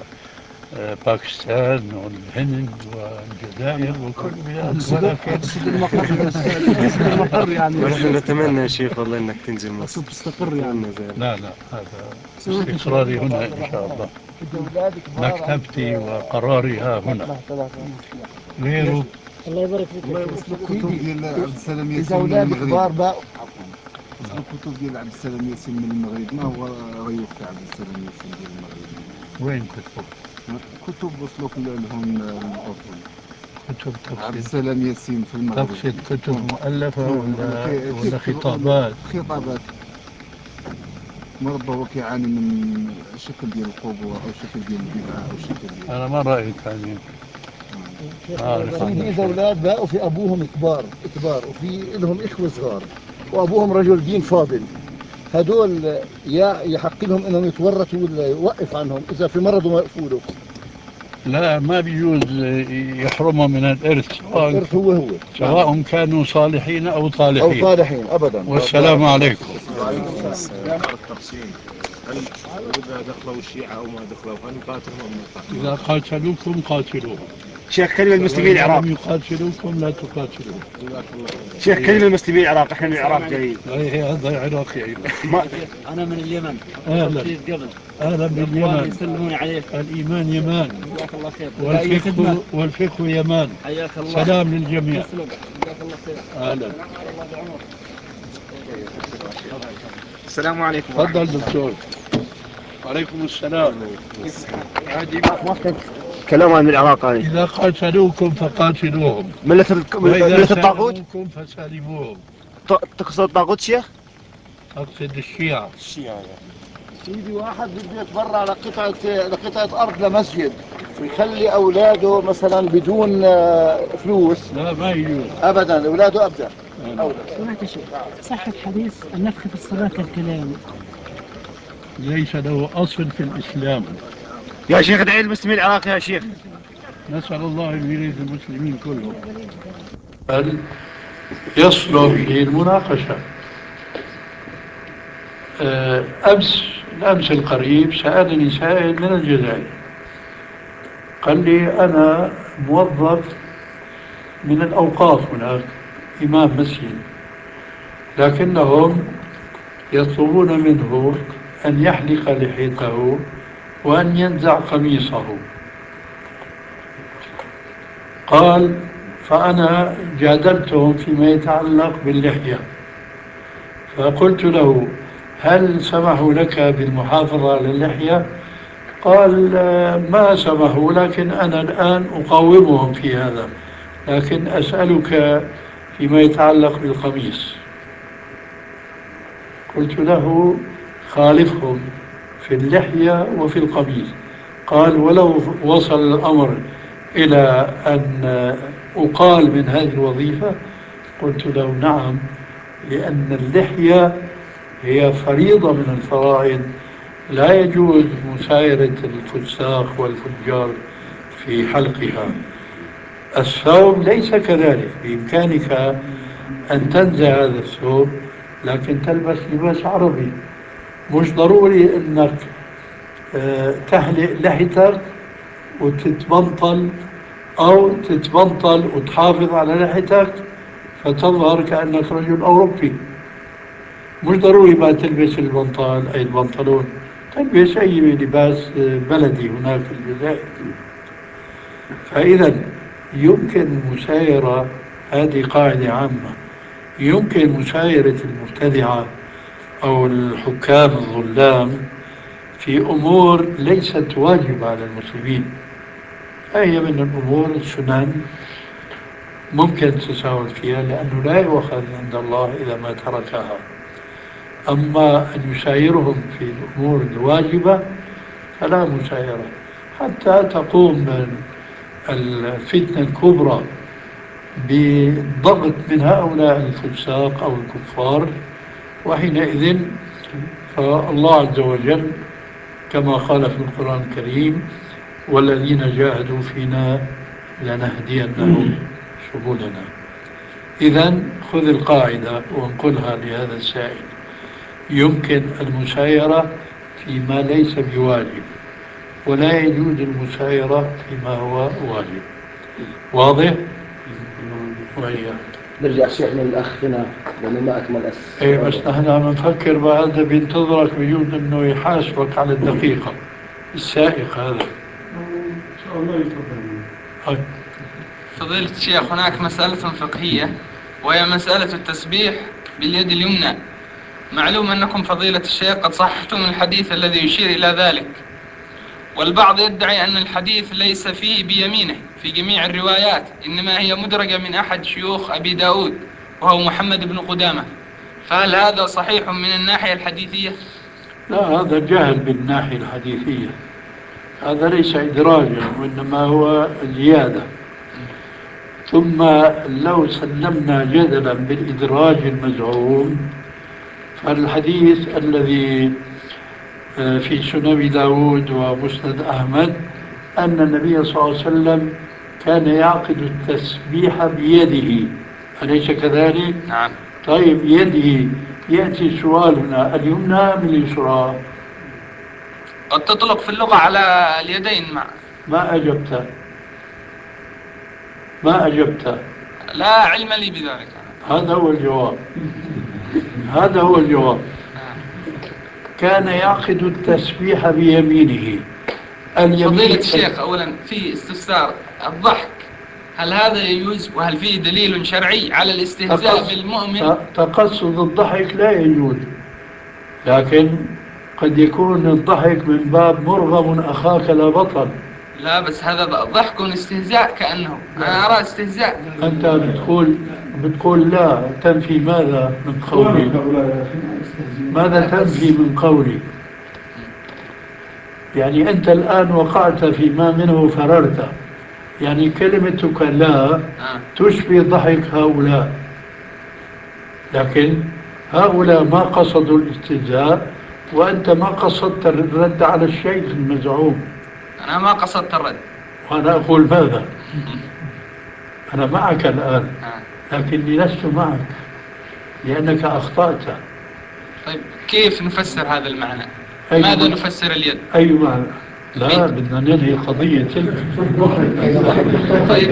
باكستان والهند والجزائر وكل بلاد، ولكن أقصد المقر يا أستاذ، أقصد المقر يعني. ونحن نتمنى يا شيخ والله إنك تنزل مصر. أقصد تستقر يعني. لا هذا استقراري هنا إن شاء الله. مكتبتي وقراري ها هنا. غيره. الله يبارك فيك. الله يوصل الكتب ديال عبد السلام ياسين من المغرب. وصل الكتب ديال عبد السلام ياسين من المغرب، ما هو غيوفي عبد السلام ياسين ديال المغرب؟ وين كتب؟ كتب وصلوا لهم الأردن. كتب عبد السلام ياسين في المغرب. تقصد كتب مؤلفة ولا خطابات؟ خطابات. مربى هو كيعاني من شكل ديال القبور أو شكل ديال البدعة أو شكل ديال. أنا ما رأيت يعني سيدي إذا أولاد بقوا في أبوهم كبار وفي لهم إخوة صغار وأبوهم رجل دين فاضل، هدول يحق لهم إنهم يتورثوا ولا يوقف عنهم إذا في مرض وما يقفوا؟ لا، ما بيجوز يحرمهم من الإرث، الإرث هو سواء كانوا صالحين أو طالحين أبدا. والسلام عليكم. التفصيل، هل إذا دخلوا الشيعة أو ما دخلوا هل نقاتلهم أم نقاتلهم؟ إذا قاتلوكم قاتلوهم. شيخ كلمة المسلمين العراق. لم يقاتلوكم لا تقاتلوهم. شيخ كلمة المسلمين العراق، احنا من العراق جايين. هذا عراقي أيضا. أنا من اليمن. أهلا باليمن. يسلمون عليك. الإيمان يمان. جزاك الله خير. والفقه يمان. حياك الله. سلام للجميع. جزاك الله خير. أهلا. السلام عليكم. تفضل دكتور. وعليكم السلام. كلام عن العراق هذه. إذا قاتلوكم فقاتلوهم. ملة الطاغوت فسالموهم. تقصد الطاغوت شيخ؟ أقصد الشيعة. سيدي واحد بده يتبرع على قطعة أرض لمسجد ويخلي أولاده مثلا بدون فلوس. لا، ما يجوز أبدا، أولاده أبدا. سمعت شيء صحة حديث النفخ في الصلاة الكلام ليس له أصل في الإسلام. يا شيخ ادعي المسلمين العراق يا شيخ. نسأل الله أن يريد المسلمين كلهم. بل يصلح للمناقشة. الأمس القريب سألني سائل من الجزائر، قال لي أنا موظف من الأوقاف هناك، إمام مسجد، لكنهم يطلبون منه أن يحلق لحيته وأن ينزع قميصه. قال فأنا جادلتهم فيما يتعلق باللحية، فقلت له هل سمحوا لك بالمحافظة على اللحية؟ قال ما سمحوا، لكن أنا الآن أقاومهم في هذا، لكن أسألك فيما يتعلق بالقميص. قلت له خالفهم في اللحية وفي القميص. قال ولو وصل الأمر إلى أن أقال من هذه الوظيفة؟ قلت له نعم، لأن اللحية هي فريضة من الفرائض، لا يجوز مسايرة الفساق والفجار في حلقها. الثوب ليس كذلك، بإمكانك أن تنزع هذا الثوب لكن تلبس لباس عربي. مش ضروري أنك تحلق لحيتك وتتبنطل، أو تتبنطل وتحافظ على لحيتك فتظهر كأنك رجل أوروبي. مش ضروري ما تلبس البنطال أي البنطلون، تلبس أي لباس بلدي هناك في الجزائر. فإذا يمكن مسايرة، هذه قاعدة عامة، يمكن مسايرة المبتدعة أو الحكام الظلام في أمور ليست واجبة على المسلمين، فهي من الأمور السنن ممكن تساهل فيها، لأنه لا يؤخذ عند الله إذا ما تركها. أما أن يسايرهم في الأمور الواجبة فلا مسايرة، حتى تقوم الفتنة الكبرى بضغط من هؤلاء الفساق أو الكفار، وحينئذ فالله عز وجل كما قال في القرآن الكريم والذين جاهدوا فينا لنهدينهم سبلنا. إذن خذ القاعدة وانقلها لهذا السائل: يمكن المسايرة فيما ليس بواجب، ولا يجوز المسايرة فيما هو واجب. واضح؟ وهي نرجع شيخنا الأخ هنا لأنه ما أكمل ايه، بس نحن عم نفكر بعد بينتظرك، بيجوز انه يحاسبك على الدقيقة. السائق هذا ان شاء الله يتفضل. فضيلة الشيخ، هناك مسألة فقهية وهي مسألة التسبيح باليد اليمنى. معلوم أنكم فضيلة الشيخ قد صححتم الحديث الذي يشير إلى ذلك، والبعض يدعي أن الحديث ليس فيه بيمينه في جميع الروايات، إنما هي مدرجة من أحد شيوخ أبي داود وهو محمد بن قدامة، فهل هذا صحيح من الناحية الحديثية؟ لا، هذا جهل بالناحية الحديثية، هذا ليس إدراجا وإنما هو زيادة. ثم لو سلمنا جدلا بالإدراج المزعوم، فالحديث الذي في سنن داود ومسند أحمد أن النبي صلى الله عليه وسلم كان يعقد التسبيح بيده، أليس كذلك؟ نعم. طيب يده، يأتي سؤالنا اليمنى من اليسرى. قد تطلق في اللغة على اليدين ما أجبت، ما أجبت. لا علم لي بذلك. هذا هو الجواب، هذا هو الجواب. كان يعقد التسبيح بيمينه. فضيلة الشيخ، أولا في استفسار الضحك، هل هذا يجوز وهل فيه دليل شرعي على الاستهزاء بالمؤمن؟ تقصد الضحك لا يجوز، لكن قد يكون الضحك من باب مرغم أخاك لا بطل. لا بس هذا ضحك استهزاء كأنه، أنا أرى استهزاء. أنت بتقول لا تنفي ماذا من قولي؟ ماذا تنفي من قولي؟ يعني أنت الآن وقعت فيما منه فررت، يعني كلمتك لا تشبه ضحك هؤلاء، لكن هؤلاء ما قصدوا الاستهزاء وأنت ما قصدت الرد على الشيء المزعوم. أنا ما قصدت الرد. وأنا أقول ماذا؟ أنا معك الآن، لكني لست معك لأنك أخطأت. طيب كيف نفسر هذا المعنى؟ ماذا نفسر اليد؟ أي معنى؟ لا، بدنا ننهي قضية تلك. طيب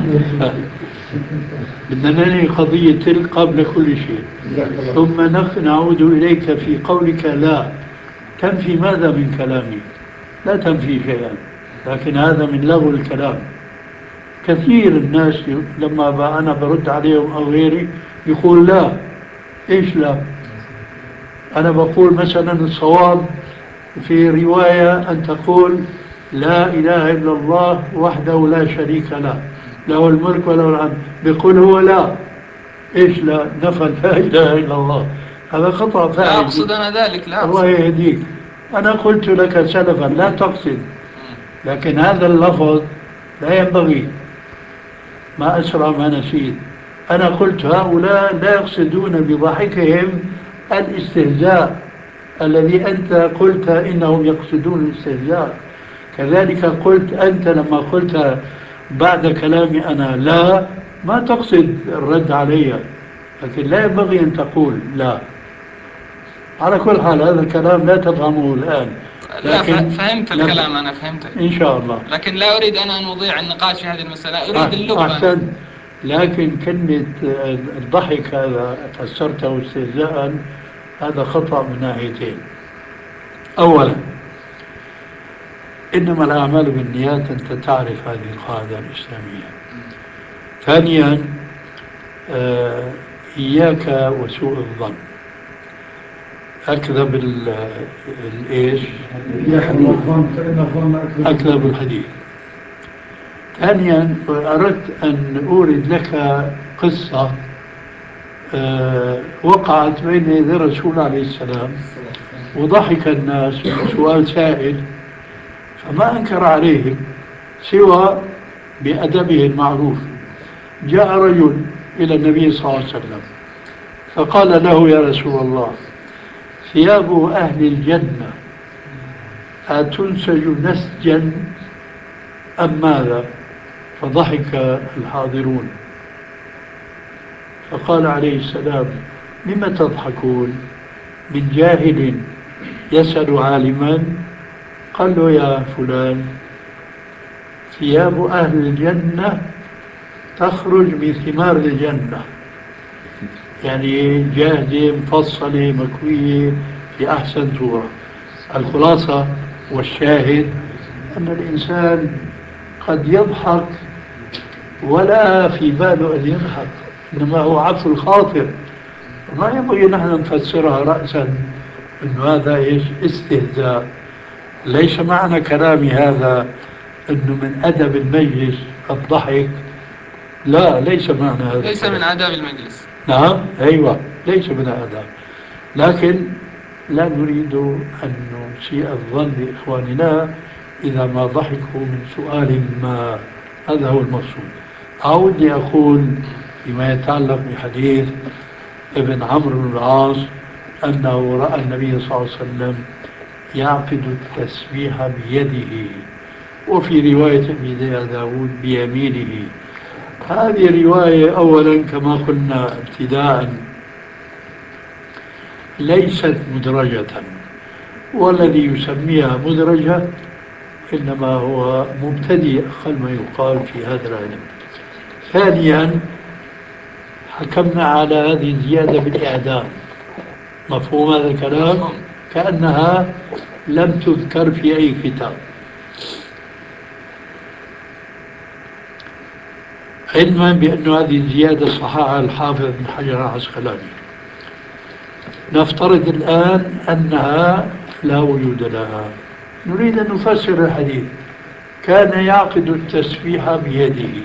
بدنا ننهي قضية تلك قبل كل شيء، ثم نعود إليك في قولك لا تنفي ماذا من كلامي؟ لا تنفي شيئا، لكن هذا من لغو الكلام. كثير الناس لما أنا برد عليهم أو غيري يقول لا. إيش لا؟ أنا بقول مثلا الصواب في رواية أن تقول لا إله إلا الله وحده لا شريك له، له الملك وله الحمد. بيقول هو لا. إيش لا؟ نفى لا إله إلا الله. هذا خطأ فاحش. لا أقصد أنا ذلك، لا الله يهديك. أنا قلت لك سلفا لا تقصد، لكن هذا اللفظ لا ينبغي. ما أسرع ما نسيت. أنا قلت هؤلاء لا يقصدون بضحكهم الاستهزاء الذي أنت قلت إنهم يقصدون الاستهزاء. كذلك قلت أنت لما قلت بعد كلامي أنا لا، ما تقصد الرد علي، لكن لا ينبغي أن تقول لا. على كل حال هذا الكلام لا تفهمه الآن. لا فهمت الكلام، أنا فهمته إن شاء الله، لكن لا أريد أن أضيع النقاش في هذه المسألة، أريد اللغة. أحسن. لكن كلمة الضحك هذا فسرته استهزاء، هذا خطأ من ناحيتين. أولا، إنما الأعمال بالنيات، أنت تعرف هذه القاعدة الإسلامية. ثانيا، إياك وسوء الظن. أكذب الإيش؟ أكذب الحديث. ثانيا، أردت أن أورد لك قصة وقعت بين يدي الرسول عليه السلام، وضحك الناس سؤال سائل فما أنكر عليهم سوى بأدبه المعروف. جاء رجل إلى النبي صلى الله عليه وسلم فقال له يا رسول الله، ثياب أهل الجنة أتنسج نسجا أم ماذا؟ فضحك الحاضرون، فقال عليه السلام لم تضحكون؟ من جاهل يسأل عالما؟ قال له يا فلان، ثياب أهل الجنة تخرج من ثمار الجنة، يعني جاهزة مفصلة مكوية في أحسن صورة. الخلاصة والشاهد أن الإنسان قد يضحك ولا في باله أن يضحك، إنما هو عفو الخاطر. ما ينبغي نحن نفسرها رأسا أنه هذا إيش؟ استهزاء. ليس معنى كلامي هذا أنه من أدب المجلس الضحك، لا، ليس معنى هذا. ليس من آداب المجلس. نعم، أيوة، ليس من آداب، لكن لا نريد أن نسيء الظن بإخواننا إذا ما ضحكوا من سؤال ما. هذا هو المقصود. أو بدي أقول فيما يتعلق بحديث ابن عمرو بن العاص أنه رأى النبي صلى الله عليه وسلم يعقد التسبيح بيده، وفي رواية أبي داود بيمينه. هذه رواية أولا كما قلنا ابتداء ليست مدرجة، والذي يسميها مدرجة إنما هو مبتدئ أقل ما يقال في هذا العلم. ثانيا حكمنا على هذه الزيادة بالإعدام. مفهوم هذا الكلام؟ كأنها لم تذكر في أي كتاب، علما بأن هذه الزيادة صححها الحافظ بن حجر العسقلاني. نفترض الآن أنها لا وجود لها، نريد أن نفسر الحديث. كان يعقد التسبيح بيده.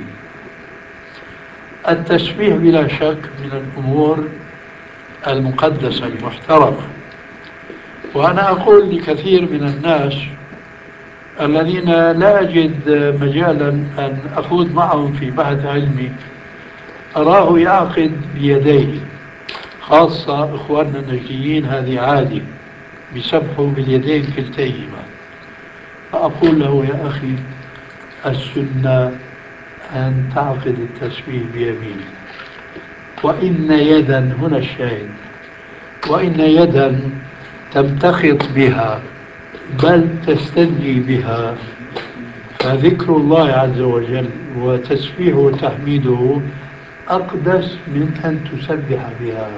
التسبيح بلا شك من الأمور المقدسة المحترمة، وأنا أقول لكثير من الناس الذين لا أجد مجالا أن أخوض معهم في بحث علمي، أراه يعقد بيديه، خاصة إخواننا النجديين هذه عادي، بيسبحوا باليدين كلتيهما. فأقول له يا أخي السنة أن تعقد التسبيح بيمينك، وإن يدا، هنا الشاهد، وإن يدا تمتخط بها بل تستنجي بها، فذكر الله عز وجل وتسبيحه وتحميده أقدس من أن تسبح بها.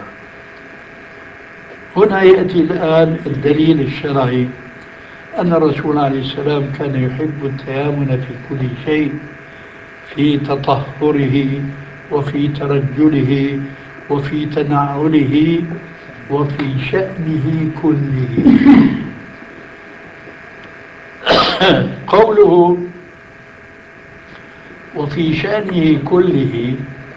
هنا يأتي الآن الدليل الشرعي أن الرسول عليه السلام كان يحب التيامن في كل شيء، في تطهره وفي ترجله وفي تنعله وفي شأنه كله. قوله وفي شأنه كله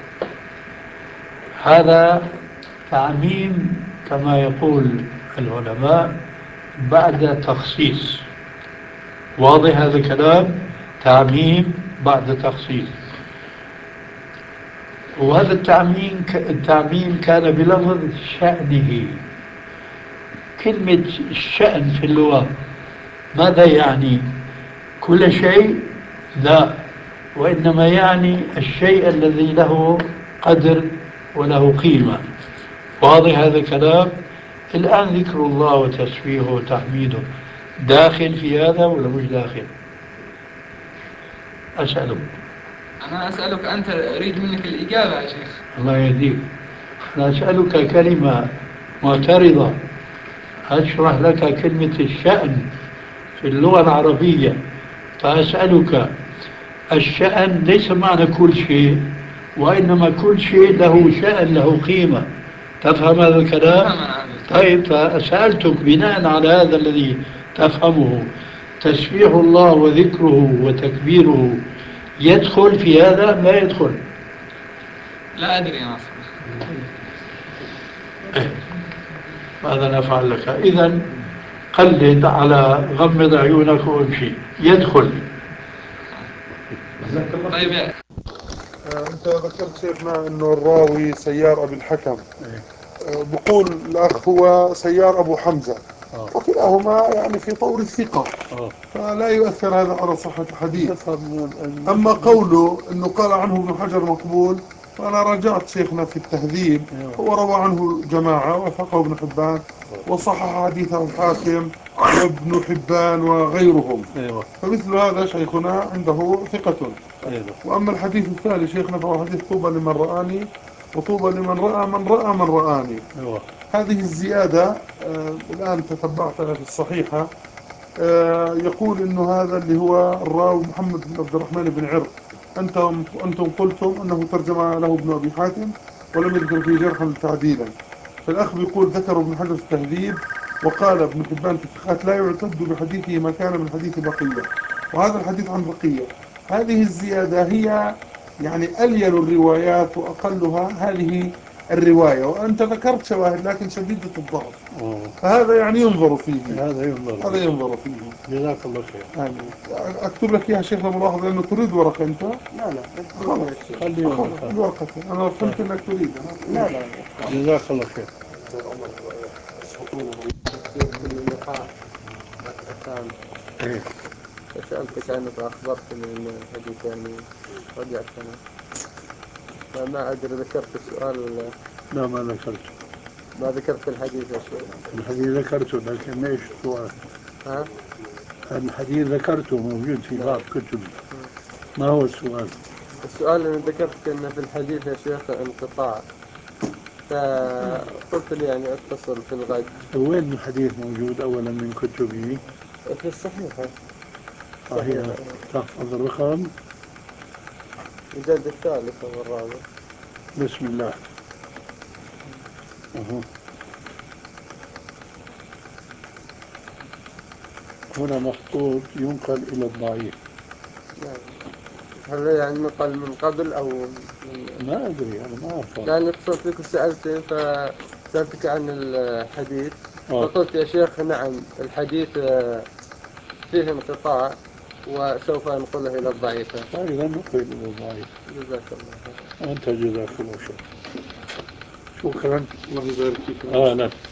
هذا تعميم كما يقول العلماء بعد تخصيص. واضح هذا الكلام؟ تعميم بعد تخصيص. وهذا التعميم كان بلفظ شأنه. كلمة الشأن في اللغة ماذا يعني؟ كل شيء؟ لا، وإنما يعني الشيء الذي له قدر وله قيمة. واضح هذا الكلام؟ الآن ذكر الله وتسبيحه وتحميده داخل في هذا ولا مش داخل؟ أسألك. أنا أسألك، أنت أريد منك الإجابة يا شيخ. الله يهديك. أنا أسألك كلمة معترضة، أشرح لك كلمة الشأن في اللغة العربية، فأسألك الشأن ليس معنى كل شيء، وإنما كل شيء له شأن له قيمة. تفهم هذا الكلام؟ طيب، فسألتك بناء على هذا الذي تفهمه، تسبيح الله وذكره وتكبيره يدخل في هذا ما يدخل؟ لا أدري يا ناصر. ماذا نفعل لك؟ إذا قلد على غمض عيونك وامشي، يدخل. طيب أنت ذكرت شيخنا أنه الراوي سيار أبي الحكم. بقول الأخ هو سيار أبو حمزة، وكلاهما يعني في طور الثقة، فلا يؤثر هذا على صحة الحديث. أما قوله أنه قال عنه ابن حجر مقبول، فأنا راجعت شيخنا في التهذيب، هو روى عنه جماعة وثقه ابن حبان وصحح حديثه الحاكم وابن حبان وغيرهم، فمثل هذا شيخنا عنده ثقة. وأما الحديث الثاني شيخنا فهو حديث طوبى لمن رآني وطوبى لمن رأى من رأى من رآني. هذه الزيادة الآن تتبعتها في الصحيحة، يقول إنه هذا اللي هو الراوي محمد بن عبد الرحمن بن عرق. أنتم قلتم أنه ترجم له ابن أبي حاتم ولم يذكر فيه جرحا تعديلا. فالأخ بيقول ذكر ابن حجر في التهذيب وقال ابن حبان في الثقات لا يعتد بحديثه ما كان من حديث بقية، وهذا الحديث عن بقية. هذه الزيادة هي يعني ألين الروايات وأقلها، هذه الرواية، وأنت ذكرت شواهد لكن شديدة الضعف، فهذا يعني ينظر فيه. هذا ينظر فيه. جزاك الله خير. آمين. أكتب لك إياها شيخ ملاحظة لأنه تريد ورقة أنت؟ لا لا خلاص خليه الورقة. أنا فهمت أنك تريد. لا لا جزاك الله خير. في اللقاء الثاني سألتك عنه فأخبرتني أن الحديث يعني رجع سنة، فما أدري ذكرت السؤال ولا لا ما ذكرته. ما ذكرت الحديث يا شيخ. الحديث ذكرته لكن ايش السؤال؟ ها؟ الحديث ذكرته موجود في بعض كتبي. ما هو السؤال؟ السؤال أنا ذكرت أن في الحديث يا شيخ انقطاع، فقلت لي يعني أتصل في الغد. وين الحديث موجود أولا من كتبي؟ في الصحيحة. صحيح. تحفظ الرقم؟ الجلد الثالث أو الرابع. بسم الله. هنا مخطوط ينقل إلى الضعيف. هل يعني نقل من قبل أو ما أدري أنا ما أعرف. لأن اتصلت بك وسألتني فسألتك عن الحديث فقلت يا شيخ نعم الحديث فيه انقطاع وسوف أنقله إلى الضعيفة. إذا نقل إلى الضعيف. جزاك الله خير. أنت جزاك الله خير. شكرا. الله يبارك فيك. لك.